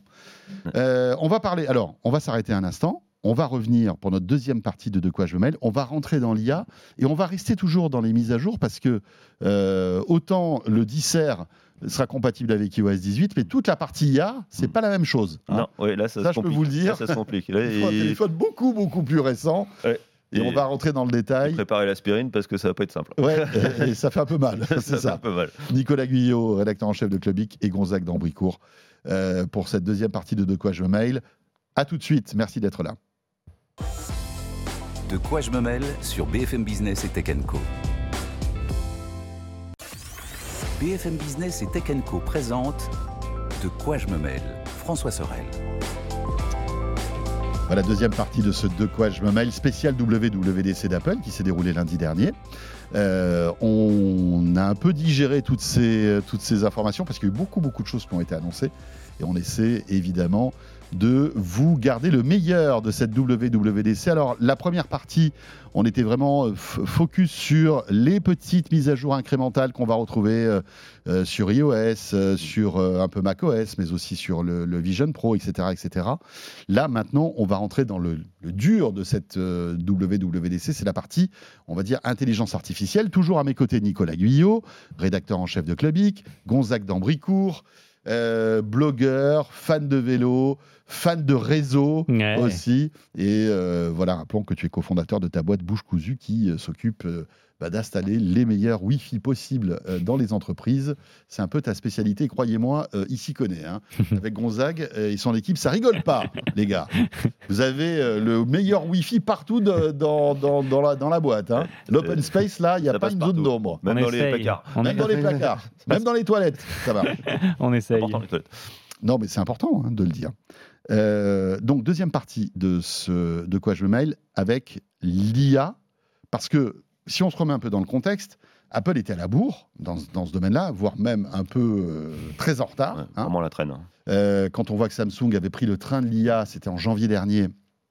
Euh, on va parler, alors, on va s'arrêter un instant. On va revenir pour notre deuxième partie de De quoi je me mêle. On va rentrer dans l'I A et on va rester toujours dans les mises à jour parce que euh, autant le dix R sera compatible avec iOS dix-huit, mais toute la partie I A, c'est Mm. pas la même chose. hein. Non, ouais, là, ça, Ça, se je peux complique. vous le dire. Là, ça se complique. Là, Il faut un et- téléphone beaucoup, beaucoup plus récent. Ouais. Et, on va rentrer dans le détail. préparer l'aspirine parce que ça va pas être simple. Ouais, et, et ça fait un peu mal. ça c'est fait un ça. peu mal. Nicolas Guyot, rédacteur en chef de Clubic, et Gonzague d'Ambricourt euh, pour cette deuxième partie de De quoi je me mail. À tout de suite. Merci d'être là. De quoi je me mêle sur B F M Business et Tech Co. B F M Business et Tech Co présente De quoi je me mêle, François Sorel. Voilà, deuxième partie de ce De quoi je me mail spécial W W D C d'Apple qui s'est déroulé lundi dernier. Euh, on a un peu digéré toutes ces, toutes ces informations parce qu'il y a eu beaucoup, beaucoup de choses qui ont été annoncées et on essaie évidemment de vous garder le meilleur de cette W W D C. Alors, la première partie, on était vraiment euh, f- focus sur les petites mises à jour incrémentales qu'on va retrouver euh, euh, sur iOS, euh, sur euh, un peu macOS, mais aussi sur le, le Vision Pro, et cetera, et cetera. Là, maintenant, on va rentrer dans le, le dur de cette euh, W W D C. C'est la partie, on va dire, intelligence artificielle. Toujours à mes côtés, Nicolas Guyot, rédacteur en chef de Clubic, Gonzague d'Ambricourt, euh, blogueur, fan de vélo, fan de réseau Ouais. aussi. Et euh, voilà, rappelons que tu es cofondateur de ta boîte Bouche Cousue qui euh, s'occupe euh, bah, d'installer les meilleurs Wi-Fi possibles euh, dans les entreprises. C'est un peu ta spécialité, croyez-moi, euh, il s'y connaît. hein. Avec Gonzague euh, et son équipe, ça rigole pas, les gars. Vous avez euh, le meilleur Wi-Fi partout de- dans, dans, dans, la, dans la boîte. hein. L'open space, là, il n'y a Ça pas passe une zone partout. d'ombre. Même On dans les essaye. placards. On, Même dans les placards, même dans les toilettes, ça va. on C'est essaye. important, les toilettes. Non, mais c'est important hein, de le dire. Euh, donc, deuxième partie de ce De quoi je me mail avec l'I A, parce que si on se remet un peu dans le contexte, Apple était à la bourre dans, ce- dans ce domaine-là, voire même un peu euh, très en retard. Ouais, hein. vraiment la traîne. hein. Euh, quand on voit que Samsung avait pris le train de l'I A, c'était en janvier dernier,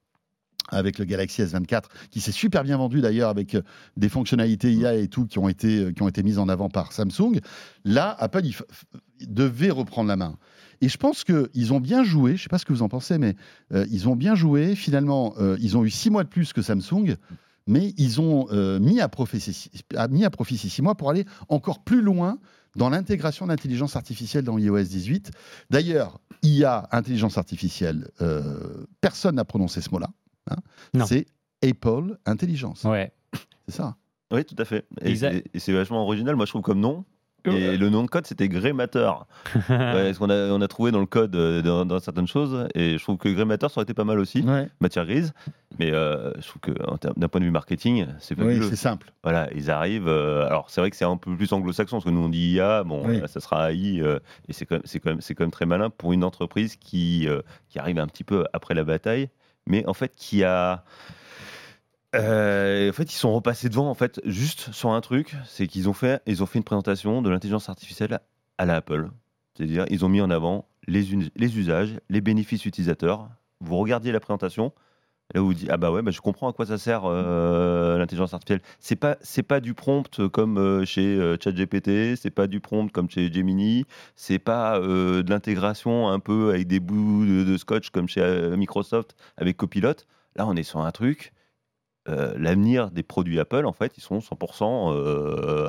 avec le Galaxy S vingt-quatre, qui s'est super bien vendu d'ailleurs, avec euh, des fonctionnalités I A et tout qui ont été, euh, qui ont été mises en avant par Samsung. Là, Apple il f- f- devait reprendre la main. Et je pense qu'ils ont bien joué, je ne sais pas ce que vous en pensez, mais euh, ils ont bien joué. Finalement, euh, ils ont eu six mois de plus que Samsung, mais ils ont euh, mis, à profit, ces- a mis à profit ces six mois pour aller encore plus loin dans l'intégration de l'intelligence artificielle dans iOS dix-huit. D'ailleurs, I A, intelligence artificielle, euh, personne n'a prononcé ce mot-là. hein. Non. C'est Apple Intelligence. Ouais. C'est ça. Oui, tout à fait. Et, Exact. et- et c'est vachement original, moi je trouve, comme nom. Et le nom de code, c'était Greymatter. Ouais, parce qu'on a, on a trouvé dans le code euh, dans, dans certaines choses, et je trouve que Greymatter, ça aurait été pas mal aussi, Ouais. matière grise. Mais euh, je trouve que en termes- d'un point de vue marketing, c'est Oui, fabuleux. c'est simple. Voilà, ils arrivent. euh, alors, c'est vrai que c'est un peu plus anglo-saxon, parce que nous on dit I A, bon, Oui. là, ça sera A I, euh, et c'est quand, même- c'est, quand même, c'est quand même très malin pour une entreprise qui, euh, qui arrive un petit peu après la bataille, mais en fait qui a. Euh, en fait, ils sont repassés devant, en fait, juste sur un truc, c'est qu'ils ont fait, ils ont fait une présentation de l'intelligence artificielle à la Apple. C'est-à-dire, ils ont mis en avant les, us- les usages, les bénéfices utilisateurs. Vous regardiez la présentation, là vous vous dites ah bah ouais, bah je comprends à quoi ça sert euh, l'intelligence artificielle. C'est pas c'est pas du prompt comme euh, chez euh, ChatGPT, c'est pas du prompt comme chez Gemini, c'est pas euh, de l'intégration un peu avec des bouts de, de scotch comme chez euh, Microsoft avec Copilot. Là, on est sur un truc. Euh, l'avenir des produits Apple, en fait, ils sont cent pour cent euh,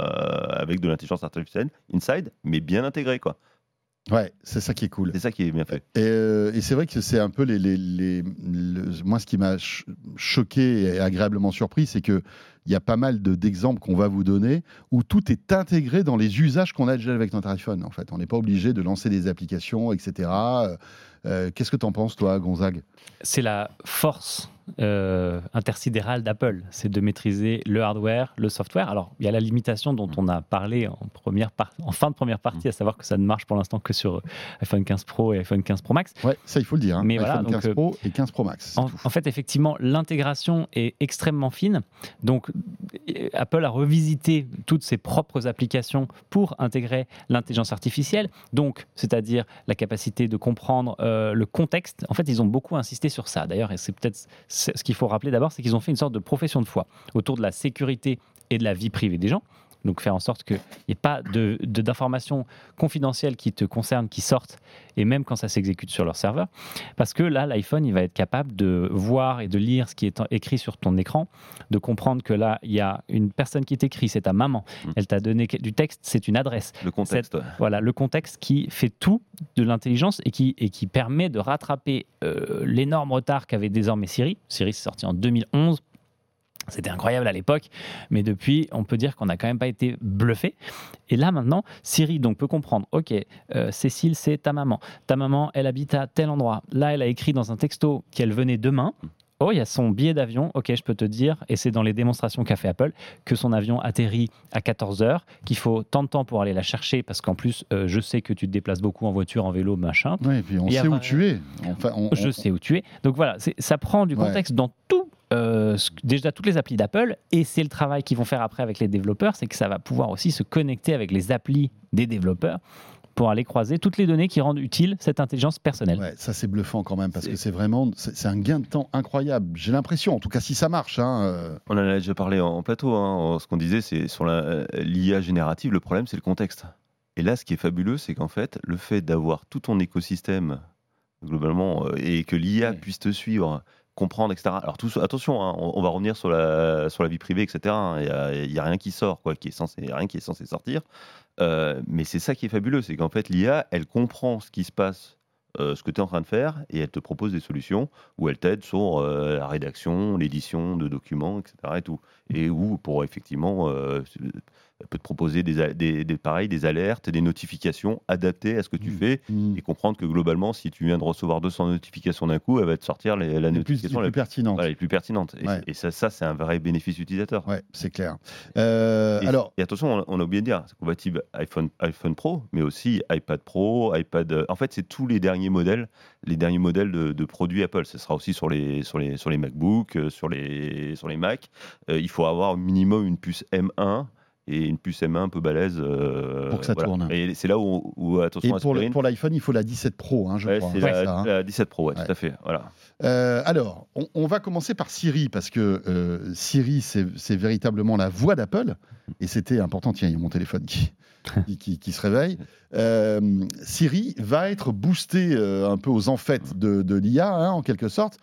avec de l'intelligence artificielle inside, mais bien intégrée, quoi. Ouais, c'est ça qui est cool. C'est ça qui est bien fait. Et, euh, et c'est vrai que c'est un peu les, les, les- le- moi ce qui m'a ch- choqué et agréablement surpris, c'est que il y a pas mal de- d'exemples qu'on va vous donner où tout est intégré dans les usages qu'on a déjà avec notre iPhone. En fait, on n'est pas obligé de lancer des applications, et cetera. Euh, euh, Qu'est-ce que tu en penses, toi, Gonzague? C'est la force euh, intersidérale d'Apple, c'est de maîtriser le hardware, le software. Alors, il y a la limitation dont on a parlé en, première par- en fin de première partie, à savoir que ça ne marche pour l'instant que sur iPhone quinze Pro et iPhone quinze Pro Max. Ouais, ça il faut le dire. Hein. Mais iPhone voilà, donc, quinze Pro et quinze Pro Max. c'est En, tout. en fait, effectivement, l'intégration est extrêmement fine. Donc, euh, Apple a revisité toutes ses propres applications pour intégrer l'intelligence artificielle. Donc, c'est-à-dire la capacité de comprendre euh, le contexte. En fait, ils ont beaucoup insisté sur ça. D'ailleurs, et c'est peut-être c'est- ce qu'il faut rappeler d'abord, c'est qu'ils ont fait une sorte de profession de foi autour de la sécurité et de la vie privée des gens. Donc, faire en sorte qu'il n'y ait pas de, de- d'informations confidentielles qui te concernent, qui sortent, et même quand ça s'exécute sur leur serveur. Parce que là, l'iPhone, il va être capable de voir et de lire ce qui est en- écrit sur ton écran, de comprendre que là, il y a une personne qui t'écrit, c'est ta maman. Mmh. Elle t'a donné que- du texte, c'est une adresse. Le contexte. ouais. Voilà, le contexte qui fait tout de l'intelligence et qui, et qui permet de rattraper euh, l'énorme retard qu'avait désormais Siri. Siri, c'est sorti en deux mille onze. C'était incroyable à l'époque, mais depuis, on peut dire qu'on n'a quand même pas été bluffé. Et là, maintenant, Siri donc, peut comprendre, ok, euh, Cécile, c'est ta maman. Ta maman, elle habite à tel endroit. Là, elle a écrit dans un texto qu'elle venait demain. Oh, il y a son billet d'avion. Ok, je peux te dire, et c'est dans les démonstrations qu'a fait Apple, que son avion atterrit à quatorze heures, qu'il faut tant de temps pour aller la chercher, parce qu'en plus, euh, je sais que tu te déplaces beaucoup en voiture, en vélo, machin. Ouais, et puis on Il y a sait où pas- tu es. Enfin, on- Je on- sais où tu es. Donc voilà, c'est- ça prend du Ouais. contexte dans tout. euh, ce- déjà toutes les applis d'Apple, et c'est le travail qu'ils vont faire après avec les développeurs, c'est que ça va pouvoir aussi se connecter avec les applis des développeurs pour aller croiser toutes les données qui rendent utile cette intelligence personnelle. Ouais, ça c'est bluffant quand même parce C'est- que c'est vraiment c'est c'est un gain de temps incroyable. J'ai l'impression, en tout cas si ça marche. Hein, euh, On en a déjà parlé en en plateau. hein. Ce qu'on disait, c'est sur la- l'I A générative, le problème, c'est le contexte. Et là, ce qui est fabuleux, c'est qu'en fait, le fait d'avoir tout ton écosystème, globalement, euh, et que l'I A Ouais. puisse te suivre, comprendre, et cetera. Alors, tout, attention, hein, on, on va revenir sur la, sur la vie privée, et cetera. Il n'y a, rien qui sort, quoi, qui est censé, rien qui est censé sortir. Euh, mais c'est ça qui est fabuleux, c'est qu'en fait, l'I A, elle comprend ce qui se passe, euh, ce que tu es en train de faire, et elle te propose des solutions où elle t'aide sur euh, la rédaction, l'édition de documents, et cetera. Et, tout. Et où, pour effectivement, euh, elle peut te proposer des, a- des, des, pareil, des alertes, des notifications adaptées à ce que tu Mmh. fais, mmh, et comprendre que globalement, si tu viens de recevoir deux cents notifications d'un coup, elle va te sortir les, la les plus, les notification plus la, pertinentes. voilà, les plus pertinentes. Et, Ouais. et ça, ça c'est un vrai bénéfice utilisateur. Ouais, c'est clair. Euh, Et, alors, et attention, on a, on a oublié de dire, c'est compatible iPhone, iPhone Pro, mais aussi iPad Pro, iPad. euh, En fait, c'est tous les derniers modèles, les derniers modèles de, de produits Apple. Ce sera aussi sur les sur les sur les MacBook, euh, sur les sur les Mac. Euh, il faut avoir au minimum une puce M un et une puce M un un peu balèze euh, Pour que ça tourne. Et c'est là où, où et attention à pour le- Aspirine. pour l'iPhone, il faut la dix-sept Pro, hein, je Ouais, crois. c'est hein, la, ça, hein. la dix-sept Pro, ouais, Ouais. tout à fait. Voilà. Euh, alors, on, on va commencer par Siri, parce que euh, Siri, c'est c'est véritablement la voix d'Apple. Et c'était important, tiens, il y a mon téléphone qui, qui, qui- qui se réveille. Euh, Siri va être boosté euh, un peu aux enfêtes de, de l'I A, hein, en quelque sorte.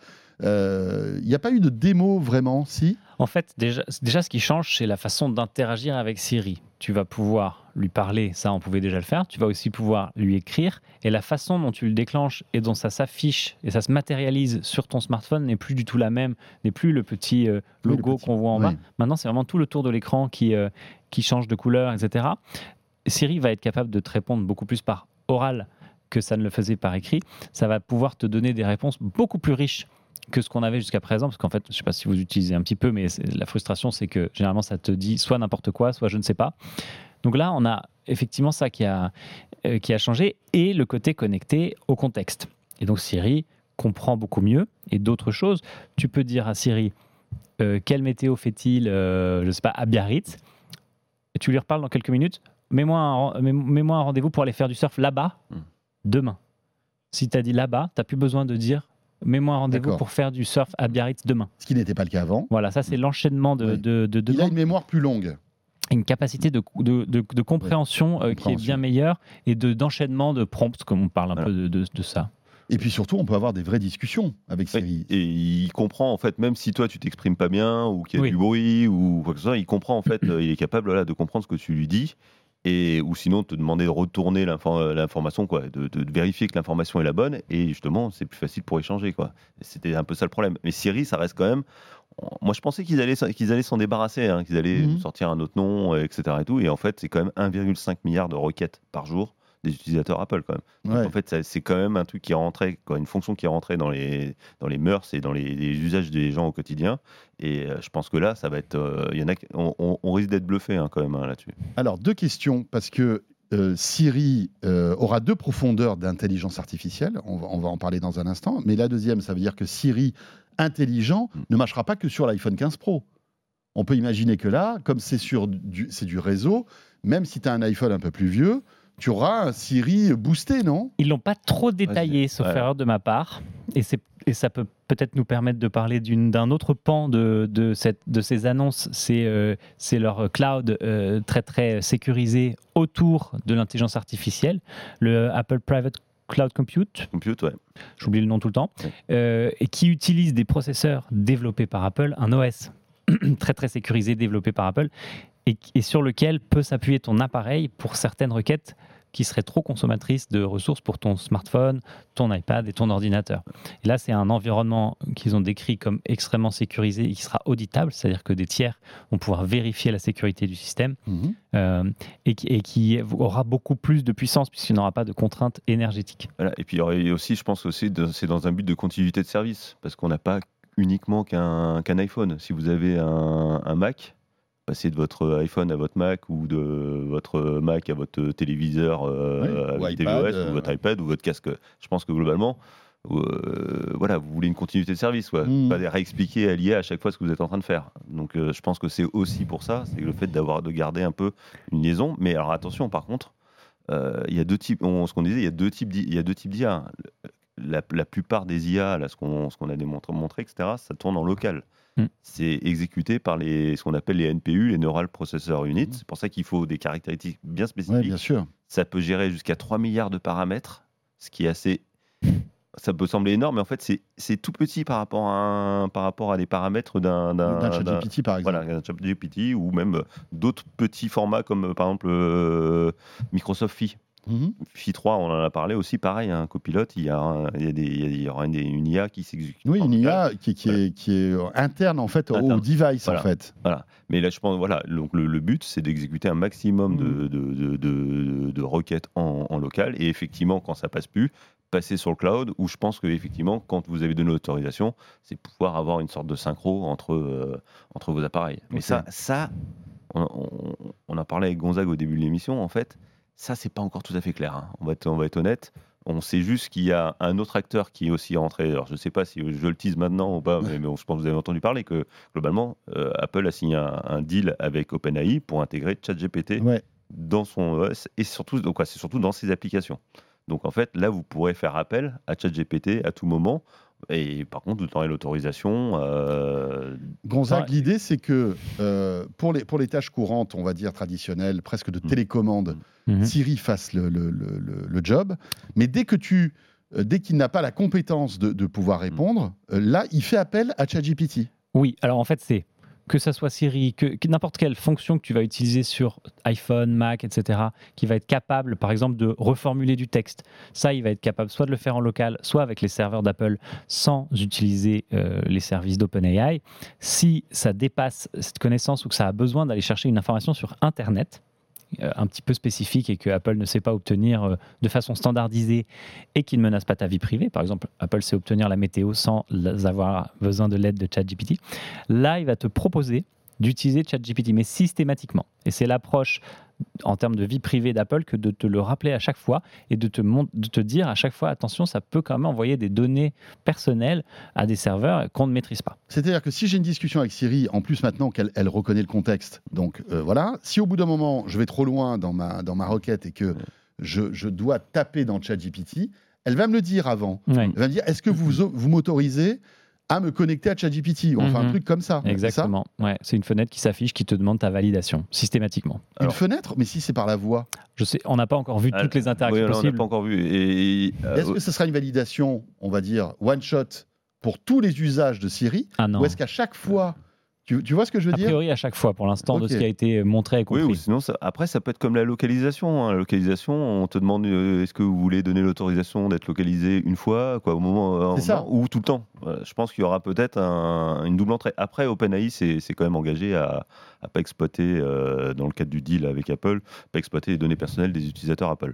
Euh, Il n'y a pas eu de démo vraiment, si? En fait, déjà, déjà, ce qui change, c'est la façon d'interagir avec Siri. Tu vas pouvoir lui parler, ça, on pouvait déjà le faire. Tu vas aussi pouvoir lui écrire. Et la façon dont tu le déclenches et dont ça s'affiche et ça se matérialise sur ton smartphone n'est plus du tout la même, n'est plus le petit euh, Oui, le logo petit- qu'on voit en oui. bas. Maintenant, c'est vraiment tout le tour de l'écran qui, euh, qui change de couleur, et cetera. Siri va être capable de te répondre beaucoup plus par oral que ça ne le faisait par écrit. Ça va pouvoir te donner des réponses beaucoup plus riches que ce qu'on avait jusqu'à présent, parce qu'en fait, je ne sais pas si vous utilisez un petit peu, mais c'est- la frustration, c'est que généralement, ça te dit soit n'importe quoi, soit je ne sais pas. Donc là, on a effectivement ça qui a, euh, qui a changé, et le côté connecté au contexte. Et donc Siri comprend beaucoup mieux, et d'autres choses. Tu peux dire à Siri, euh, quelle météo fait-il, euh, je ne sais pas, à Biarritz, et tu lui reparles dans quelques minutes. mets-moi un, mets, mets-moi un rendez-vous pour aller faire du surf là-bas, mmh. demain. Si tu as dit là-bas, tu n'as plus besoin de dire mets-moi un rendez-vous D'accord. pour faire du surf à Biarritz demain. Ce qui n'était pas le cas avant. Voilà, ça c'est l'enchaînement de, oui. de, de, de Il a une mémoire plus longue. Une capacité de, de, de, de compréhension, ouais, euh, qui est bien meilleure et de, d'enchaînement de prompts, comme on parle un voilà. peu de, de, de ça. Et puis surtout, on peut avoir des vraies discussions avec Siri. Et, et il comprend, en fait, même si toi, tu t'exprimes pas bien, ou qu'il y a oui. du bruit, ou quoi que ce soit, il comprend, en fait, il est capable voilà, de comprendre ce que tu lui dis, et, ou sinon, te demander de retourner l'infor- l'information, quoi, de, de, de vérifier que l'information est la bonne, et justement, c'est plus facile pour échanger, quoi. C'était un peu ça le problème. Mais Siri, ça reste quand même... Moi, je pensais qu'ils allaient, qu'ils allaient s'en débarrasser, hein, qu'ils allaient mmh. sortir un autre nom, et cetera. Et, tout. Et en fait, c'est quand même un virgule cinq milliard de requêtes par jour des utilisateurs Apple, quand même. Ouais. Donc, en fait, ça, c'est quand même un truc qui est rentré, quoi, une fonction qui est rentrée dans les, dans les mœurs et dans les, les usages des gens au quotidien. Et euh, je pense que là, ça va être... Euh, y en a, on, on, on risque d'être bluffé, hein, quand même, hein, là-dessus. Alors, deux questions, parce que euh, Siri euh, aura deux profondeurs d'intelligence artificielle. On va, on va en parler dans un instant. Mais la deuxième, ça veut dire que Siri intelligent ne marchera pas que sur l'iPhone quinze Pro. On peut imaginer que là, comme c'est, sur du, c'est du réseau, même si tu as un iPhone un peu plus vieux, tu auras un Siri boosté, non ? Ils ne l'ont pas trop détaillé, ouais, sauf ouais. erreur de ma part. Et, c'est, et ça peut peut-être nous permettre de parler d'une, d'un autre pan de, de, cette, de ces annonces. C'est, euh, c'est leur cloud euh, très, très sécurisé autour de l'intelligence artificielle, le Apple Private Cloud Compute, Compute ouais. j'oublie le nom tout le temps, ouais. euh, et qui utilise des processeurs développés par Apple, un O S très très sécurisé développé par Apple, et, et sur lequel peut s'appuyer ton appareil pour certaines requêtes qui seraient trop consommatrices de ressources pour ton smartphone, ton iPad et ton ordinateur. Et là, c'est un environnement qu'ils ont décrit comme extrêmement sécurisé et qui sera auditable, c'est-à-dire que des tiers vont pouvoir vérifier la sécurité du système mmh. euh, et, qui, et qui aura beaucoup plus de puissance puisqu'il n'aura pas de contraintes énergétiques. Voilà. Et puis il y aurait aussi, je pense aussi, de, c'est dans un but de continuité de service, parce qu'on n'a pas uniquement qu'un, qu'un iPhone. Si vous avez un, un Mac, passer de votre iPhone à votre Mac ou de votre Mac à votre téléviseur euh, oui, avec ou iPad, tvOS euh... ou votre iPad ou votre casque. Je pense que globalement, euh, voilà, vous voulez une continuité de service, ouais. mmh. pas réexpliquer à l'I A à chaque fois ce que vous êtes en train de faire. Donc euh, je pense que c'est aussi pour ça, c'est le fait d'avoir de garder un peu une liaison. Mais alors attention, par contre, euh, il y a deux types. On, ce qu'on disait, il y a deux types, il y a deux types d'I A. La, la plupart des I A, là, ce qu'on, ce qu'on a démontré, montré, et cetera, ça tourne en local. Mmh. C'est exécuté par les, ce qu'on appelle les N P U, les Neural Processor Units. Mmh. C'est pour ça qu'il faut des caractéristiques bien spécifiques. Ouais, bien sûr. Ça peut gérer jusqu'à trois milliards de paramètres, ce qui est assez... Ça peut sembler énorme, mais en fait, c'est, c'est tout petit par rapport à, un, par rapport à des paramètres d'un... d'un, d'un ChatGPT, par exemple. Voilà, un ChatGPT ou même d'autres petits formats comme, par exemple, euh, Microsoft Phi. Mmh. Phi trois, on en a parlé aussi, pareil, un copilote, il y, a, il y, a des, il y aura une, une I A qui s'exécute. Oui, une I A qui, qui, voilà. est, qui est interne en fait interne. au device voilà. en fait. Voilà. Mais là, je pense, voilà, donc le, le but, c'est d'exécuter un maximum mmh. de, de, de, de, de requêtes en, en local, et effectivement, quand ça passe plus, passer sur le cloud, où je pense que effectivement, quand vous avez donné l'autorisation, c'est pouvoir avoir une sorte de synchro entre euh, entre vos appareils. Okay. Mais ça, ça, on, on, on a parlé avec Gonzague au début de l'émission, en fait. Ça, c'est pas encore tout à fait clair. Hein. On va être, on va être honnête. On sait juste qu'il y a un autre acteur qui est aussi rentré. Alors, je ne sais pas si je le tease maintenant ou pas, mais, mais je pense que vous avez entendu parler que globalement, euh, Apple a signé un, un deal avec OpenAI pour intégrer ChatGPT ouais. dans son O S et surtout, donc, quoi, c'est surtout dans ses applications. Donc, en fait, là, vous pourrez faire appel à ChatGPT à tout moment. Et par contre, vous aurez l'autorisation. Euh... Gonzague, ouais. l'idée, c'est que euh, pour, les, pour les tâches courantes, on va dire traditionnelles, presque de télécommande, mmh. Siri fasse le, le, le, le job. Mais dès que tu, euh, dès qu'il n'a pas la compétence de, de pouvoir répondre, mmh. euh, là, il fait appel à ChatGPT. Oui, alors en fait, c'est que ça soit Siri, que, que n'importe quelle fonction que tu vas utiliser sur iPhone, Mac, et cetera, qui va être capable, par exemple, de reformuler du texte. Ça, il va être capable soit de le faire en local, soit avec les serveurs d'Apple, sans utiliser euh, les services d'OpenAI. Si ça dépasse cette connaissance ou que ça a besoin d'aller chercher une information sur Internet, euh, un petit peu spécifique et que Apple ne sait pas obtenir euh, de façon standardisée et qui ne menace pas ta vie privée. Par exemple, Apple sait obtenir la météo sans avoir besoin de l'aide de ChatGPT. Là, il va te proposer d'utiliser ChatGPT, mais systématiquement. Et c'est l'approche en termes de vie privée d'Apple que de te le rappeler à chaque fois et de te, mon- de te dire à chaque fois, attention, ça peut quand même envoyer des données personnelles à des serveurs qu'on ne maîtrise pas. C'est-à-dire que si j'ai une discussion avec Siri, en plus maintenant qu'elle elle reconnaît le contexte, donc euh, voilà, si au bout d'un moment je vais trop loin dans ma, dans ma requête et que je, je dois taper dans ChatGPT, elle va me le dire avant. Ouais. Elle va me dire, est-ce que vous, vous m'autorisez à me connecter à ChatGPT? On fait un Mhm. truc comme ça. c'est ça Exactement. Ouais, c'est une fenêtre qui s'affiche, qui te demande ta validation systématiquement. Une Alors- fenêtre, mais si c'est par la voix. Je sais, on n'a pas encore vu Ah, toutes les interactions oui, là, on n'a possibles. pas encore vu. Et, euh, Est-ce que ce sera une validation, on va dire, one shot pour tous les usages de Siri? Ah non. Ou est-ce qu'à chaque fois, tu, tu vois ce que je veux A dire? priori, à chaque fois, pour l'instant, de Ok. ce qui a été montré et Oui, compris. ou sinon, ça- après, ça peut être comme la localisation. hein. La localisation, on te demande euh, est-ce que vous voulez donner l'autorisation d'être localisé une fois, quoi, au moment, euh, C'est ça. moment, ou tout le temps. Voilà, je pense qu'il y aura peut-être un- une double entrée. Après, OpenAI c'est c'est quand même engagé à ne pas exploiter, euh, dans le cadre du deal avec Apple, pas exploiter les données personnelles des utilisateurs Apple.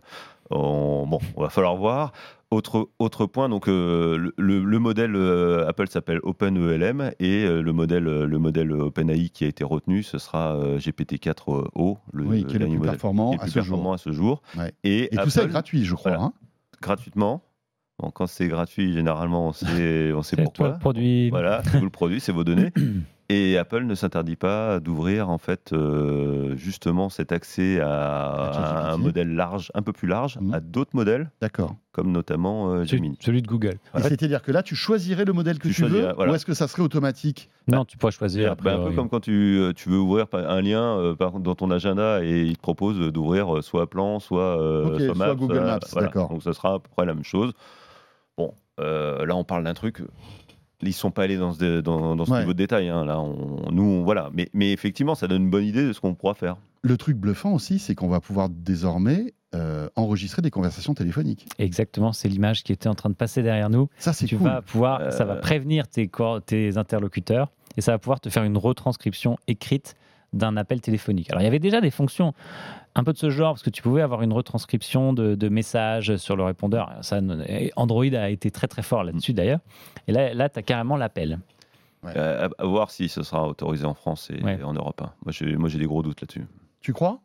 On, bon, on va falloir voir. Autre, autre point, donc euh, le, le- le modèle euh, Apple s'appelle OpenELM et euh, le modèle, euh, le modèle OpenAI qui a été retenu, ce sera euh, G P T quatre O, le, Oui, qui est le dernier plus modèle, performant qui est le à plus ce performant jour. à ce jour. Ouais. Et, Et tout ça est Apple, gratuit, je crois. voilà. hein. gratuitement. Bon, quand c'est gratuit, généralement, on sait, on sait C'est toi pourquoi. le produit. Voilà, c'est vous le produit, c'est vos données. Et Apple ne s'interdit pas d'ouvrir en fait euh, justement cet accès à, À ChatGPT. à un modèle large, un peu plus large, Mhm. à d'autres modèles, D'accord. comme notamment euh, Celui, Gemini. celui de Google. Et c'est-à-dire que là, tu choisirais le modèle que Tu tu, veux, choisirais, voilà. ou est-ce que ça serait automatique? Non, tu pourras choisir. a Bah, un peu priori. comme quand tu, euh, tu veux ouvrir par- un lien euh, par- dans ton agenda et il te propose d'ouvrir euh, soit Plan, soit, euh, Ok, soit soit Maps. Google Maps, d'accord. Donc ça sera à peu près la même chose. Bon, euh, là on parle d'un truc. Ils sont pas allés dans ce, dans, dans ce Ouais. niveau de détail. hein. Là, on, nous, on- voilà. Mais, mais effectivement, ça donne une bonne idée de ce qu'on pourra faire. Le truc bluffant aussi, c'est qu'on va pouvoir désormais euh, enregistrer des conversations téléphoniques. Exactement, c'est l'image qui était en train de passer derrière nous. Ça, c'est Tu cool. vas pouvoir, ça va Euh, prévenir tes, cor- tes interlocuteurs et ça va pouvoir te faire une retranscription écrite d'un appel téléphonique. Alors il y avait déjà des fonctions un peu de ce genre parce que tu pouvais avoir une retranscription de, de messages sur le répondeur. Ça, Android a été très très fort là-dessus d'ailleurs. Et là, là tu as carrément l'appel. Euh, à, à voir si ce sera autorisé en France et, Ouais. et en Europe. hein. Moi, j'ai, moi, j'ai des gros doutes là-dessus. Tu crois?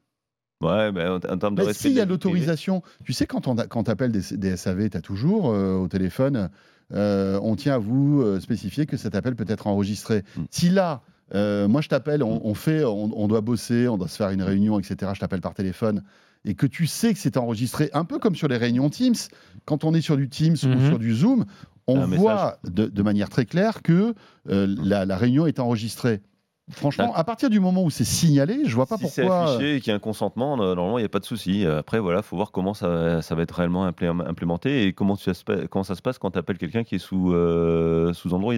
Ouais, mais en, en termes de Mais respect s'il y a de la vie privée, l'autorisation, tu sais, quand on a- quand tu appelles des, des S A V, tu as toujours euh, au téléphone, euh, on tient à vous euh, spécifier que cet appel peut être enregistré. Mm. Si là, euh, moi je t'appelle, on, on fait, on, on doit bosser, on doit se faire une réunion, et cetera, je t'appelle par téléphone, et que tu sais que c'est enregistré, un peu comme sur les réunions Teams, quand on est sur du Teams ou Mhm. sur du Zoom, on Un voit de, de manière très claire que euh, la, la réunion est enregistrée. Franchement, à partir du moment où c'est signalé, je vois pas si pourquoi. c'est affiché et qu'il y a un consentement, euh, normalement, il n'y a pas de souci. Euh, Après, voilà, faut voir comment ça, ça va être réellement implé- implémenté et comment, ça se pa- comment ça se passe quand tu appelles quelqu'un qui est sous, euh, sous Android.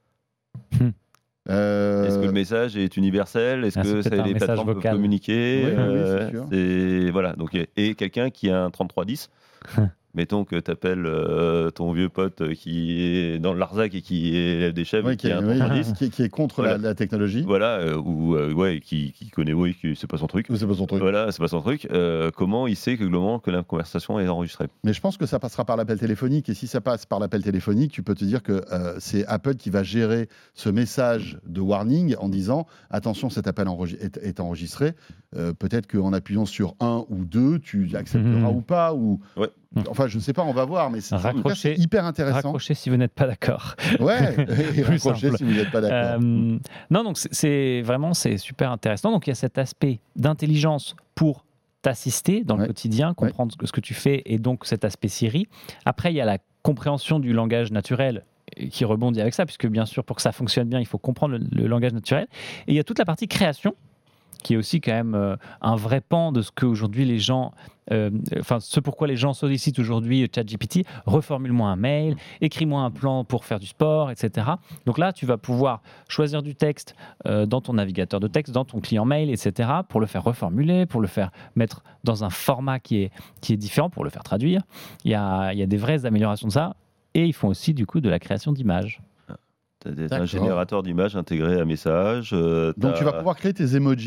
euh, Est-ce que le message est universel? Est-ce Ah, c'est que peut-être ça, un les message plateformes peuvent vocal. communiquer? Oui, oui, oui, Euh, c'est sûr. c'est- voilà. Donc, et quelqu'un qui a un trente-trois dix. Mettons que tu appelles ton vieux pote qui est dans le Larzac et qui est des chèvres oui, et qui, qui a un oui, trente-trois dix. qui est- qui est contre Voilà. la, la technologie. Voilà, euh, ou euh, ouais, qui, qui connaît, oui, qui c'est pas son truc. C'est pas son truc. Voilà, c'est pas son truc. Euh, comment il sait que globalement que la conversation est enregistrée? Mais je pense que ça passera par l'appel téléphonique. Et si ça passe par l'appel téléphonique, tu peux te dire que euh, c'est Apple qui va gérer ce message de warning en disant attention, cet appel enregi- est, est enregistré. Euh, Peut-être qu'en appuyant sur un ou deux, tu accepteras Mhm. ou pas. Ou... Ouais. Enfin, je ne sais pas, on va voir. Mais c'est en tout cas, Raccrochez- c'est hyper intéressant. Raccrochez si vous n'êtes pas d'accord. Ouais, et Plus raccrochez simple. si vous n'êtes pas d'accord. Euh, non, donc c'est- c'est vraiment c'est super intéressant. Donc il y a cet aspect d'intelligence pour t'assister dans Ouais. le quotidien, comprendre ce que- ce que tu fais et donc cet aspect Siri. Après, il y a la compréhension du langage naturel euh, qui rebondit avec ça, puisque bien sûr, pour que ça fonctionne bien, il faut comprendre le, le langage naturel. Et il y a toute la partie création qui est aussi quand même euh, un vrai pan de ce qu'aujourd'hui les gens, euh, enfin ce pourquoi les gens sollicitent aujourd'hui euh, ChatGPT, reformule-moi un mail, écris-moi un plan pour faire du sport, et cetera. Donc là, tu vas pouvoir choisir du texte euh, dans ton navigateur de texte, dans ton client mail, et cetera, pour le faire reformuler, pour le faire mettre dans un format qui est, qui est différent, pour le faire traduire. Il y a, il y a des vraies améliorations de ça, et ils font aussi du coup de la création d'images. Tu as un D'accord. générateur d'images intégré à message. euh, Donc, t'as- tu vas pouvoir créer tes emojis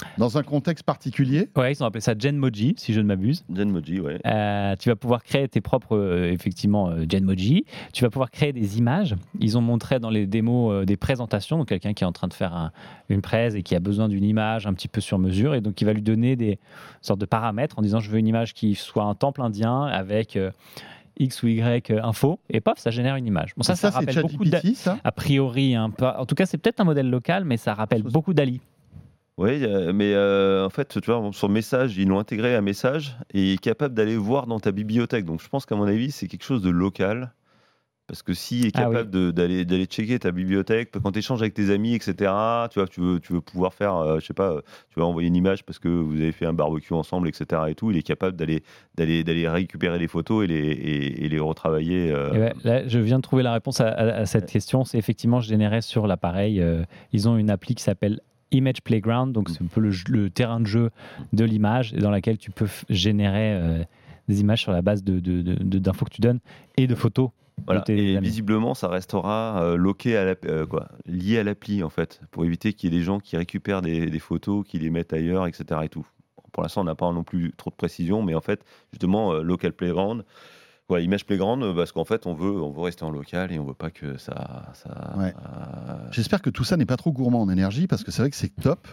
Dans un contexte particulier ? Ouais, ils ont appelé ça Genmoji, si je ne m'abuse. Genmoji, ouais. Euh, tu vas pouvoir créer tes propres, euh, effectivement, euh, Genmoji. Tu vas pouvoir créer des images. Ils ont montré dans les démos euh, des présentations, donc quelqu'un qui est en train de faire un, une presse et qui a besoin d'une image un petit peu sur mesure, et donc il va lui donner des sortes de paramètres en disant je veux une image qui soit un temple indien avec euh, X ou Y info, et paf, ça génère une image. Bon, ça, ça, ça, rappelle c'est beaucoup d'A- ça a priori, hein, pas- en tout cas, c'est peut-être un modèle local, mais ça rappelle beaucoup d'A L I. Oui, mais euh, en fait, tu vois, sur Message, ils l'ont intégré à Message et est capable d'aller voir dans ta bibliothèque. Donc, je pense qu'à mon avis, c'est quelque chose de local. Parce que s'il est Ah capable oui. de- d'aller d'aller checker ta bibliothèque, quand tu échanges avec tes amis, et cetera, tu vois, tu veux, tu veux pouvoir faire, euh, je sais pas, euh, tu vas envoyer une image parce que vous avez fait un barbecue ensemble, et cetera. Et tout, il est capable d'aller d'aller d'aller récupérer les photos et les, et, et les retravailler. euh. Et ouais, là, je viens de trouver la réponse à, à- à cette question. C'est effectivement généré sur l'appareil. Euh, ils ont une appli qui s'appelle Image Playground, donc c'est un peu le, jeu- le terrain de jeu de l'image, et dans laquelle tu peux f- générer euh, des images sur la base de, de- de- de- d'infos que tu donnes et de photos. Voilà. de tes Et amis. visiblement, ça restera euh, loqué à la, euh, quoi, lié à l'appli, en fait, pour éviter qu'il y ait des gens qui récupèrent des, des photos, qui les mettent ailleurs, et cetera. Et tout. Pour l'instant, on n'a pas non plus trop de précision, mais en fait, justement, euh, Local Playground, voilà, Image Playground, euh, parce qu'en fait, on veut, on veut rester en local et on veut pas que ça. ça Ouais. euh, J'espère que tout ça n'est pas trop gourmand en énergie, parce que c'est vrai que c'est top.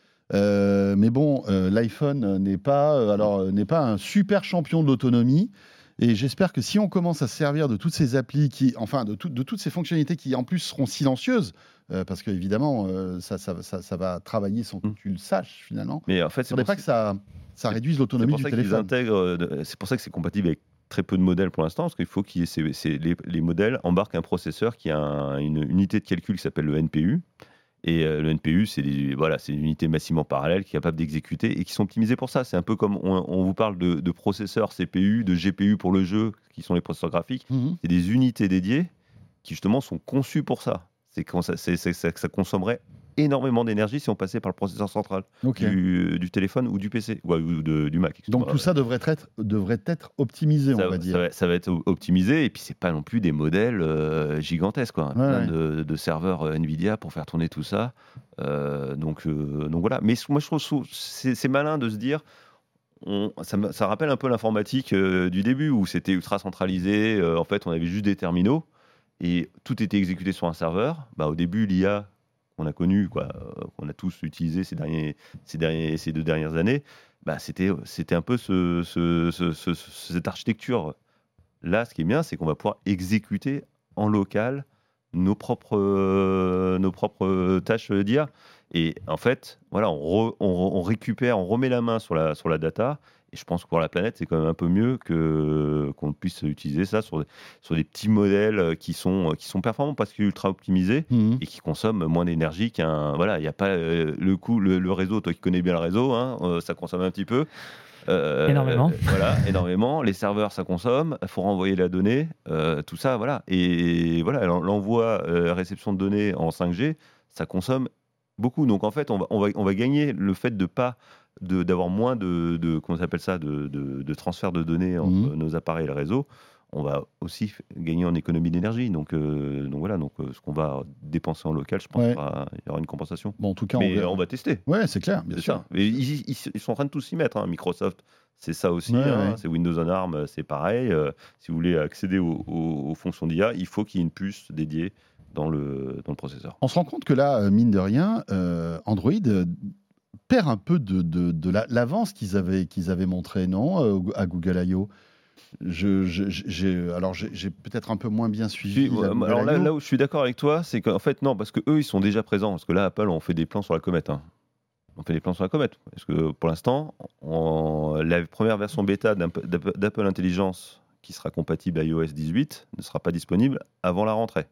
Euh, mais bon, euh, l'iPhone n'est pas, euh, alors, euh, n'est pas un super champion de l'autonomie. Et j'espère que si on commence à se servir de toutes ces applis, qui, enfin de, tout- de toutes ces fonctionnalités qui en plus seront silencieuses, euh, parce qu'évidemment, euh, ça, ça, ça, ça va travailler sans que Mm. tu le saches finalement. Mais en fait, Il ne c'est faudrait pour pas que ça, ça réduise C'est l'autonomie pour du ça qu'ils téléphone. intègrent, euh, de- c'est pour ça que c'est compatible avec très peu de modèles pour l'instant, parce qu'il faut qu'il y ait ces- ces- les, les modèles embarquent un processeur qui a un- une unité de calcul qui s'appelle le N P U. Et euh, le N P U, c'est des- voilà, c'est une unité massivement parallèle qui est capable d'exécuter et qui sont optimisés pour ça. C'est un peu comme on, on vous parle de, de processeurs C P U, de G P U pour le jeu, qui sont les processeurs graphiques. Mhm. C'est des unités dédiées qui justement sont conçues pour ça. C'est quand ça, c'est- c'est- ça, ça consommerait énormément d'énergie si on passait par le processeur central Ok. du, du téléphone ou du P C ou, ou de- du Mac. Donc excuse-moi. tout ça devrait être, devrait être optimisé, ça, on va ça dire. va, ça va être o- optimisé et puis c'est pas non plus des modèles euh, gigantesques quoi. Plein ouais. de, de serveurs euh, Nvidia pour faire tourner tout ça. Euh, donc euh, donc voilà. Mais moi je trouve c'est, c'est malin de se dire. On, ça, me- ça rappelle un peu l'informatique euh, du début où c'était ultra centralisé. euh, en fait, on avait juste des terminaux et tout était exécuté sur un serveur. Bah, au début, l'I A qu'on a connu, quoi, euh, qu'on a tous utilisé ces, derniers, ces, derniers, ces deux dernières années, bah, c'était, c'était un peu ce, ce- ce- ce- ce- cette architecture. Là, ce qui est bien, c'est qu'on va pouvoir exécuter en local nos propres, euh, nos propres tâches d'I A. Et en fait, voilà, on, re- on, on récupère, on remet la main sur la, sur la data. Et je pense que pour la planète, c'est quand même un peu mieux que, qu'on puisse utiliser ça sur, des- sur des petits modèles qui sont, qui sont performants parce qu'ils sont ultra optimisés Mhm. et qui consomment moins d'énergie qu'un. Voilà, il n'y a pas euh, le coup, le, le réseau, toi qui connais bien le réseau, hein, euh, ça consomme un petit peu. Euh, Énormément. euh, voilà, énormément. Les serveurs, ça consomme. Il faut renvoyer la donnée. euh, tout ça, voilà. Et voilà, l'en- l'envoi, euh, réception de données en cinq G, ça consomme beaucoup. Donc en fait, on va, on va, on va gagner le fait de pas de- d'avoir moins de, de comment ça s'appelle ça, de, de, de transfert de données entre Mhm. nos appareils et le réseau. On va aussi f- gagner en économie d'énergie. Donc, euh, donc voilà, donc euh, ce qu'on va dépenser en local, je pense Ouais. qu'il y aura- il y aura une compensation. Bon, en tout cas, on Mais verra. on va tester. Ouais, c'est clair, bien C'est sûr. ça. Et ils, ils- ils sont en train de tous s'y mettre. hein. Microsoft, c'est ça aussi. Ouais, hein. ouais. C'est Windows on ARM, c'est pareil. Euh, si vous voulez accéder aux, aux- aux fonctions d'I A, il faut qu'il y ait une puce dédiée dans le, dans le processeur. On se rend compte que là, euh, mine de rien, euh, Android euh, perd un peu de, de, de la- l'avance qu'ils avaient, qu'ils avaient montré, non, euh, à Google I O. Je, je- j'ai, alors, j'ai, j'ai peut-être un peu moins bien suivi. Puis, la ouais, Google alors là, I O. là où je suis d'accord avec toi, c'est qu'en fait, non, parce que eux, ils sont déjà présents. Parce que là, Apple, on fait des plans sur la comète. hein. On fait des plans sur la comète. Parce que pour l'instant, on- la première version bêta d'App- d'App- d'Apple Intelligence qui sera compatible à i O S dix-huit ne sera pas disponible avant la rentrée.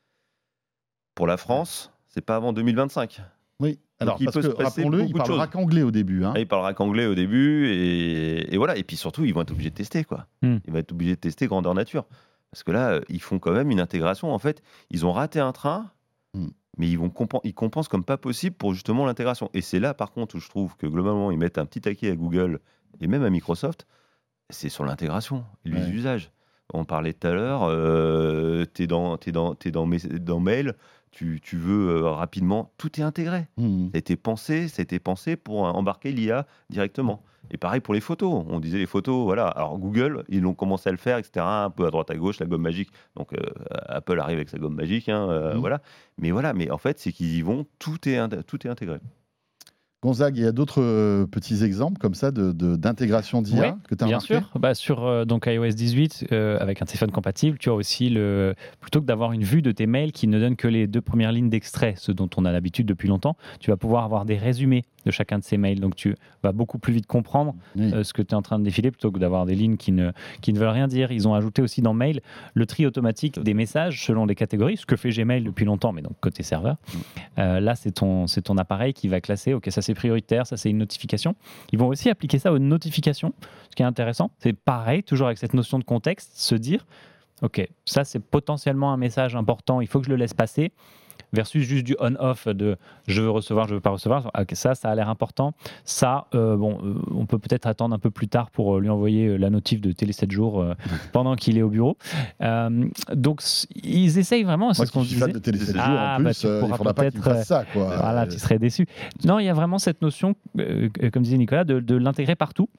Pour la France, c'est pas avant deux mille vingt-cinq. Oui, alors, il parce peut que, se passer rappelons-le, beaucoup il de parlera choses. qu'anglais au début. Hein. Ah, il parlera qu'anglais au début et, et voilà. Et puis surtout, ils vont être obligés de tester quoi. Hmm. Ils vont être obligés de tester grandeur nature parce que là, euh, ils font quand même une intégration. En fait, ils ont raté un train, Hmm. mais ils vont compen- ils compensent comme pas possible pour justement l'intégration. Et c'est là, par contre, où je trouve que globalement, ils mettent un petit taquet à Google et même à Microsoft. C'est sur l'intégration et les Ouais. usages. on parlait tout à l'heure, euh, tu es dans, t'es dans, t'es dans, mes, dans Mail, tu, tu veux euh, rapidement, tout est intégré. Mmh. Ça a été pensé, ça a été pensé pour embarquer l'I A directement. Et pareil pour les photos. On disait les photos, voilà. Alors Google, ils ont commencé à le faire, et cetera. Un peu à droite à gauche, la gomme magique. Donc euh, Apple arrive avec sa gomme magique, hein, euh, Mmh. voilà. Mais voilà, mais en fait, c'est qu'ils y vont, tout est, tout est intégré. Gonzague, il y a d'autres euh, petits exemples comme ça de, de, d'intégration d'I A Ouais, que tu as bien remarqué ? sûr. Bah, sur euh, donc iOS dix-huit, euh, avec un téléphone compatible, tu as aussi le plutôt que d'avoir une vue de tes mails qui ne donne que les deux premières lignes d'extrait, ce dont on a l'habitude depuis longtemps, tu vas pouvoir avoir des résumés de chacun de ces mails. Donc tu vas beaucoup plus vite comprendre Oui. euh, ce que tu es en train de défiler plutôt que d'avoir des lignes qui ne, qui ne veulent rien dire. Ils ont ajouté aussi dans Mail le tri automatique des messages selon les catégories, ce que fait Gmail depuis longtemps, mais donc côté serveur. Euh, là, c'est ton, c'est ton appareil qui va classer, ok, ça c'est prioritaire, ça c'est une notification. Ils vont aussi appliquer ça aux notifications, ce qui est intéressant. C'est pareil, toujours avec cette notion de contexte, se dire, ok, ça c'est potentiellement un message important, il faut que je le laisse passer, versus juste du on-off de je veux recevoir, je veux pas recevoir. Okay, ça, ça a l'air important. Ça, euh, bon, euh, on peut peut-être attendre un peu plus tard pour euh, lui envoyer euh, la notif de télé sept jours euh, pendant qu'il est au bureau. Euh, donc, ils essayent vraiment, c'est Moi ce qu'on qui se suis fan disait. de télé sept jours, Ah, en bah, plus, tu euh, il pourras faudra pas qu'il me peut-être, fasse ça, quoi. Voilà, tu serais déçu. Non, il y a vraiment cette notion, euh, comme disait Nicolas, de, de l'intégrer partout.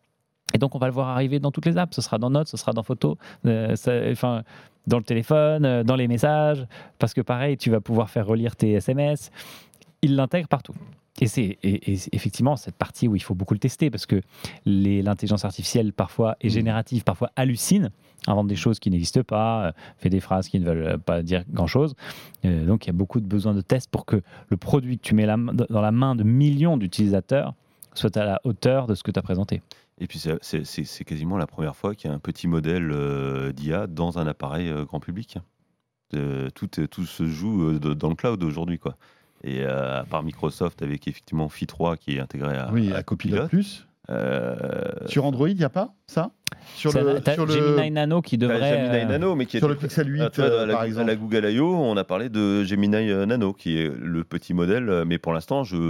Et donc, on va le voir arriver dans toutes les apps. Ce sera dans Notes, ce sera dans Photos, euh, ça, enfin, dans le téléphone, euh, dans les messages. Parce que pareil, tu vas pouvoir faire relire tes S M S. Il l'intègre partout. Et c'est et, et effectivement cette partie où il faut beaucoup le tester parce que les, l'intelligence artificielle parfois est générative, parfois hallucine, invente des choses qui n'existent pas, euh, fait des phrases qui ne veulent pas dire grand-chose. Euh, donc, il y a beaucoup de besoin de tests pour que le produit que tu mets la, dans la main de millions d'utilisateurs soit à la hauteur de ce que tu as présenté. Et puis, c'est, c'est, c'est quasiment la première fois qu'il y a un petit modèle euh, d'I A dans un appareil euh, grand public. Euh, tout, tout se joue euh, dans le cloud aujourd'hui, quoi. Et euh, à part Microsoft, avec effectivement Phi trois qui est intégré à, Oui, à à Copilot Copilot. Plus. Euh, Sur Android, il n'y a pas ça sur Ça, le, t'as sur le... Gemini Nano qui devrait... Gemini euh, Nano, mais qui sur est le Pixel huit, à, euh, à la, par exemple. à la Google I O, on a parlé de Gemini Nano, qui est le petit modèle, mais pour l'instant, je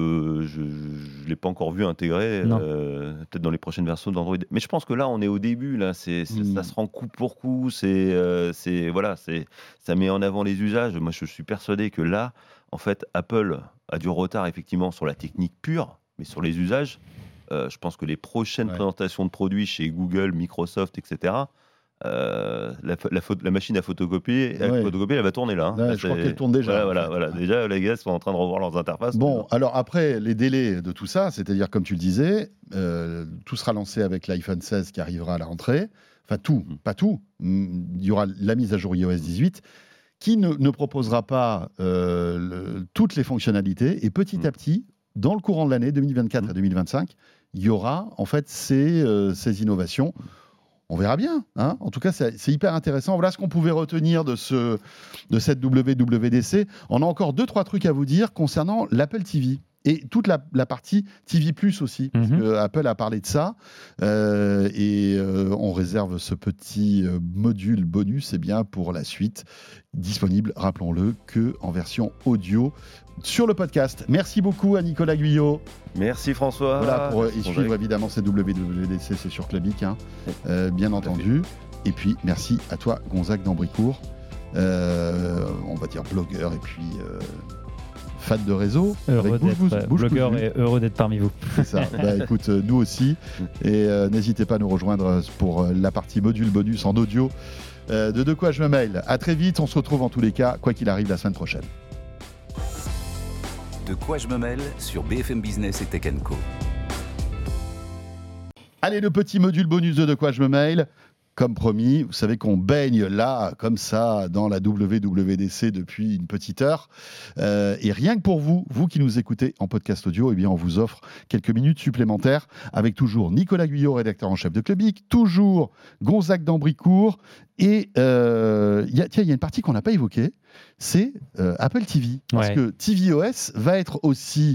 ne l'ai pas encore vu intégré, euh, peut-être dans les prochaines versions d'Android. Mais je pense que là, on est au début, là, c'est, c'est, mm. ça se rend coup pour coup, c'est, euh, c'est, voilà, c'est, ça met en avant les usages. Moi, je suis persuadé que là, en fait, Apple a du retard, effectivement, sur la technique pure, mais sur les usages. Euh, je pense que les prochaines ouais. présentations de produits chez Google, Microsoft, et cetera, euh, la, la, la machine à photocopier, ouais. à photocopier, elle va tourner là. Hein. Ouais, là je crois qu'elle tourne déjà. Voilà, voilà, voilà. Déjà, les gars sont en train de revoir leurs interfaces. Bon, alors après, les délais de tout ça, c'est-à-dire, comme tu le disais, euh, tout sera lancé avec l'iPhone seize qui arrivera à la rentrée. Enfin, tout, mmh. pas tout. Il y aura la mise à jour iOS dix-huit qui ne, ne proposera pas euh, le, toutes les fonctionnalités. Et petit mmh. à petit, dans le courant de l'année deux mille vingt-quatre mmh. à deux mille vingt-cinq, il y aura en fait ces, euh, ces innovations. On verra bien. Hein, en tout cas, c'est, c'est hyper intéressant. Voilà ce qu'on pouvait retenir de, ce, de cette W W D C. On a encore deux, trois trucs à vous dire concernant l'Apple T V. Et toute la, la partie T V Plus aussi, parce mm-hmm. que Apple a parlé de ça, euh, et euh, on réserve ce petit euh, module bonus eh bien, pour la suite, disponible, rappelons-le, qu'en version audio sur le podcast. Merci beaucoup à Nicolas Guyot. Merci François. Voilà, pour euh, y suivre évidemment cette W W D C, c'est sur Clubic, hein, euh, bien entendu. Et puis merci à toi Gonzague d'Ambricourt, euh, on va dire blogueur, et puis... Euh, fan de réseau, heureux d'être bouge, bouge, blogueur bouge, et heureux d'être parmi vous. C'est ça. Bah, écoute, euh, nous aussi. Et euh, n'hésitez pas à nous rejoindre pour euh, la partie module bonus en audio euh, de De quoi je me mail. À très vite. On se retrouve en tous les cas, quoi qu'il arrive, la semaine prochaine. De quoi je me mêle sur B F M Business et Tech and Co. Allez, le petit module bonus de De quoi je me mail. Comme promis, vous savez qu'on baigne là, comme ça, dans la W W D C depuis une petite heure. Euh, et rien que pour vous, vous qui nous écoutez en podcast audio, eh bien, on vous offre quelques minutes supplémentaires avec toujours Nicolas Guyot, rédacteur en chef de Clubic, toujours Gonzague d'Ambricourt. Et euh, y a, tiens, il y a une partie qu'on n'a pas évoquée, c'est euh, Apple T V. Parce ouais. que tvOS va être aussi...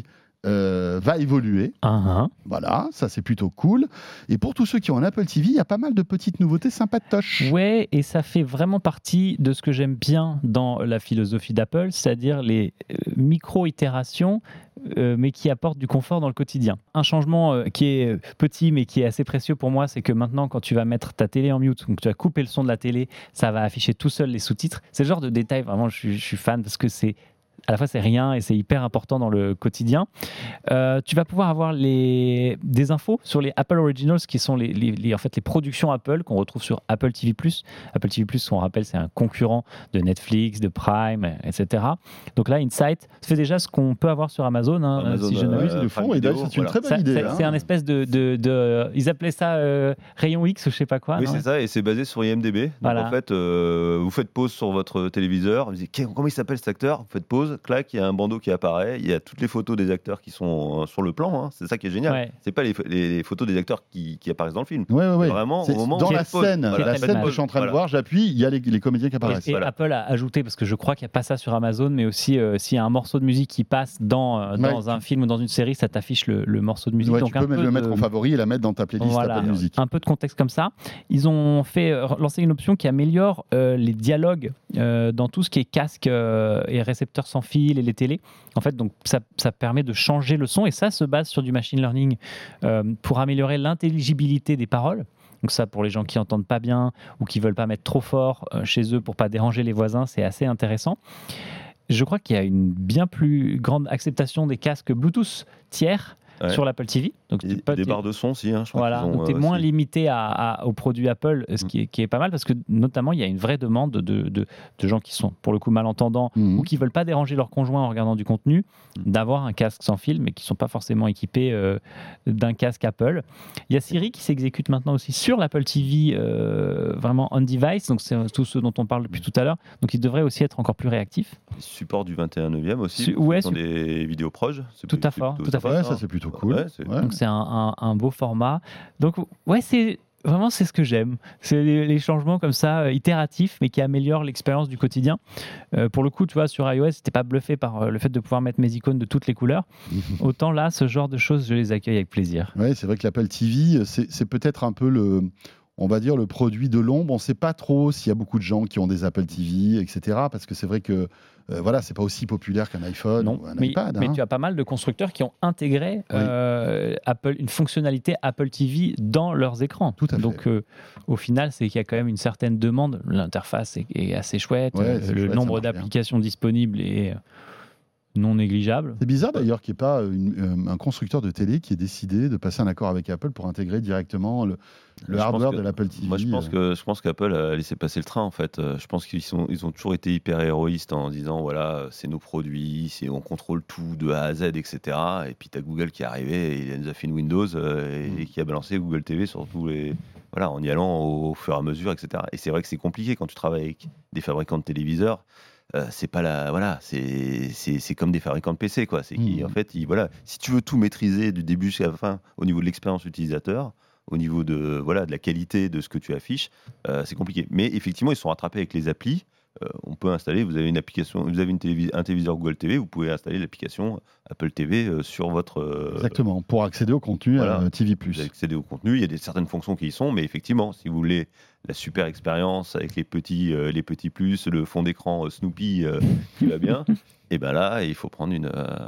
euh, va évoluer. Uh-huh. Voilà, ça c'est plutôt cool. Et pour tous ceux qui ont un Apple T V, il y a pas mal de petites nouveautés sympatoches. Ouais, et ça fait vraiment partie de ce que j'aime bien dans la philosophie d'Apple, c'est-à-dire les euh, micro-itérations, euh, mais qui apportent du confort dans le quotidien. Un changement euh, qui est petit, mais qui est assez précieux pour moi, c'est que maintenant, quand tu vas mettre ta télé en mute, donc tu vas couper le son de la télé, ça va afficher tout seul les sous-titres. C'est le genre de détail, vraiment, je suis, je suis fan, parce que c'est à la fois c'est rien et c'est hyper important dans le quotidien. Euh, tu vas pouvoir avoir les, des infos sur les Apple Originals, qui sont les, les, les, en fait, les productions Apple qu'on retrouve sur Apple T V plus. Apple T V plus, on rappelle, c'est un concurrent de Netflix, de Prime, et cetera. Donc là, Insight fait déjà ce qu'on peut avoir sur Amazon, hein, Amazon, si je ne euh, m'abuse. Ils le font, et d'ailleurs, c'est une voilà. très bonne Ça, idée. c'est, hein. c'est un espèce de, de, de... Ils appelaient ça euh, rayon X ou je sais pas quoi. Oui, non c'est ça, et c'est basé sur I M D B. Donc Voilà. en fait, euh, vous faites pause sur votre téléviseur, vous dites comment il s'appelle cet acteur, vous faites pause, clac, il y a un bandeau qui apparaît, il y a toutes les photos des acteurs qui sont euh, sur le plan, hein. C'est ça qui est génial. Ouais. C'est pas les, les, les photos des acteurs qui, qui apparaissent dans le film. Ouais, ouais, ouais. Vraiment, C'est au moment dans où la il pose, scène, voilà. la C'est scène très que je suis en train de Voilà. voir, j'appuie, il y a les, les comédiens qui apparaissent. Et, et Voilà. Apple a ajouté, parce que je crois qu'il n'y a pas ça sur Amazon, mais aussi euh, s'il y a un morceau de musique qui passe dans, euh, dans Ouais. un film ou dans une série, ça t'affiche le, le morceau de musique. Ouais, Donc tu un peux même peu le mettre de- en favori et la mettre dans ta playlist Voilà, Apple Music. un peu de contexte comme ça. Ils ont fait euh, lancer une option qui améliore euh, les dialogues euh, dans tout ce qui est casque euh, et récepteurs sans fil et les télés. En fait, donc ça, ça permet de changer le son, et ça se base sur du machine learning euh, pour améliorer l'intelligibilité des paroles. Donc ça, pour les gens qui n'entendent pas bien ou qui veulent pas mettre trop fort euh, chez eux pour pas déranger les voisins, c'est assez intéressant. Je crois qu'il y a une bien plus grande acceptation des casques Bluetooth tiers Ouais. sur l'Apple T V. Donc Et tu peux- des barres de son aussi, hein, je crois voilà, qu'ils ont, donc tu es euh, moins aussi. limité à, à- aux produits Apple, ce qui est, qui est pas mal, parce que notamment il y a une vraie demande de, de, de gens qui sont pour le coup malentendants Mhm. ou qui veulent pas déranger leur conjoint en regardant du contenu, Mhm. d'avoir un casque sans fil, mais qui sont pas forcément équipés euh, d'un casque Apple. Il y a Siri qui s'exécute maintenant aussi sur l'Apple T V, euh, vraiment on-device, donc c'est tout ce dont on parle depuis tout à l'heure, donc il devrait aussi être encore plus réactif. Support du vingt et un neuvième aussi. Su- pour ceux ouais, qui ont su- des vidéos proches. C'est Tout à c'est fait, plutôt tout à fait. sympa, Ouais, ça hein. c'est plutôt cool. Ouais, c'est- Ouais. Donc c'est un, un- un beau format. Donc ouais, c'est vraiment c'est ce que j'aime. C'est les, les changements comme ça, euh, itératifs, mais qui améliorent l'expérience du quotidien. Euh, pour le coup, tu vois, sur iOS, j'étais pas bluffé par euh, le fait de pouvoir mettre mes icônes de toutes les couleurs. Autant là, ce genre de choses, je les accueille avec plaisir. Ouais, c'est vrai que l'Apple T V, c'est c'est peut-être un peu le, on va dire, le produit de l'ombre. On ne sait pas trop s'il y a beaucoup de gens qui ont des Apple T V, et cetera. Parce que c'est vrai que euh, voilà, c'est pas aussi populaire qu'un iPhone Non, ou un mais, iPad. mais hein. tu as pas mal de constructeurs qui ont intégré euh, Apple, une fonctionnalité Apple T V dans leurs écrans. Tout à fait. Donc, euh, au final, c'est qu'il y a quand même une certaine demande. L'interface est, est assez chouette. Ouais, Euh, c'est le chouette, ça nombre marche bien. d'applications disponibles est euh, non négligeable. C'est bizarre d'ailleurs qu'il n'y ait pas une- euh, un constructeur de télé qui ait décidé de passer un accord avec Apple pour intégrer directement le, le Je pense hardware que- de l'Apple T V. Moi, je pense euh. que je pense qu'Apple a laissé passer le train en fait. Euh, Je pense qu'ils sont, ils ont toujours été hyper héroïstes en disant voilà, c'est nos produits, c'est on contrôle tout de A à Z, et cetera. Et puis t'as Google qui est arrivé, et il nous a fait une Windows euh, et, et qui a balancé Google T V sur tous les, voilà, en y allant au, au fur et à mesure, et cetera. Et c'est vrai que c'est compliqué quand tu travailles avec des fabricants de téléviseurs. Euh, c'est pas la, voilà, c'est c'est c'est comme des fabricants de P C quoi. C'est qui Mhm. en fait, ils- voilà, si tu veux tout maîtriser du début jusqu'à la fin au niveau de l'expérience utilisateur, au niveau de, voilà, de la qualité de ce que tu affiches, euh, c'est compliqué. Mais effectivement, ils sont rattrapés avec les applis. Euh, on peut installer, vous avez une application, vous avez une télévis- un téléviseur Google T V, vous pouvez installer l'application Apple T V euh, sur votre. euh, Exactement, pour accéder au contenu voilà. euh, T V Vous plus. accédez au contenu, il y a des, certaines fonctions qui y sont, mais effectivement, si vous voulez la super expérience avec les petits, euh, les petits plus, le fond d'écran euh, Snoopy euh, qui va bien, et ben là, il faut prendre une, euh,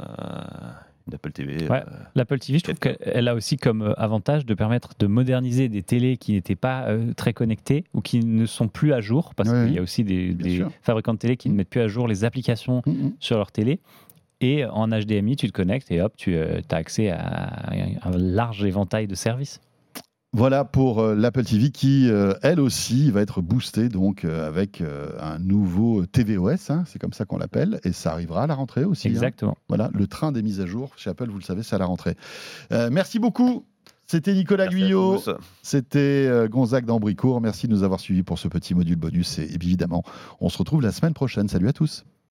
une Apple T V. Ouais. euh, L'Apple T V, je trouve qu'elle a aussi comme euh, avantage de permettre de moderniser des télés qui n'étaient pas euh, très connectées ou qui ne sont plus à jour, parce Ouais, qu'il y a aussi des, bien des sûr. fabricants de télé qui ne mettent plus à jour les applications Mhm. sur leur télé. Et en H D M I, tu te connectes et hop, tu as accès à un large éventail de services. Voilà pour euh, l'Apple T V qui, euh, elle aussi, va être boostée donc euh, avec euh, un nouveau T V O S, hein, c'est comme ça qu'on l'appelle, et ça arrivera à la rentrée aussi. hein. Exactement. Voilà, le train des mises à jour chez Apple, vous le savez, c'est à la rentrée. Euh, merci beaucoup. C'était Nicolas merci à Guyot, tous. c'était euh, Gonzague d'Ambricourt. Merci de nous avoir suivis pour ce petit module bonus et évidemment, on se retrouve la semaine prochaine. Salut à tous.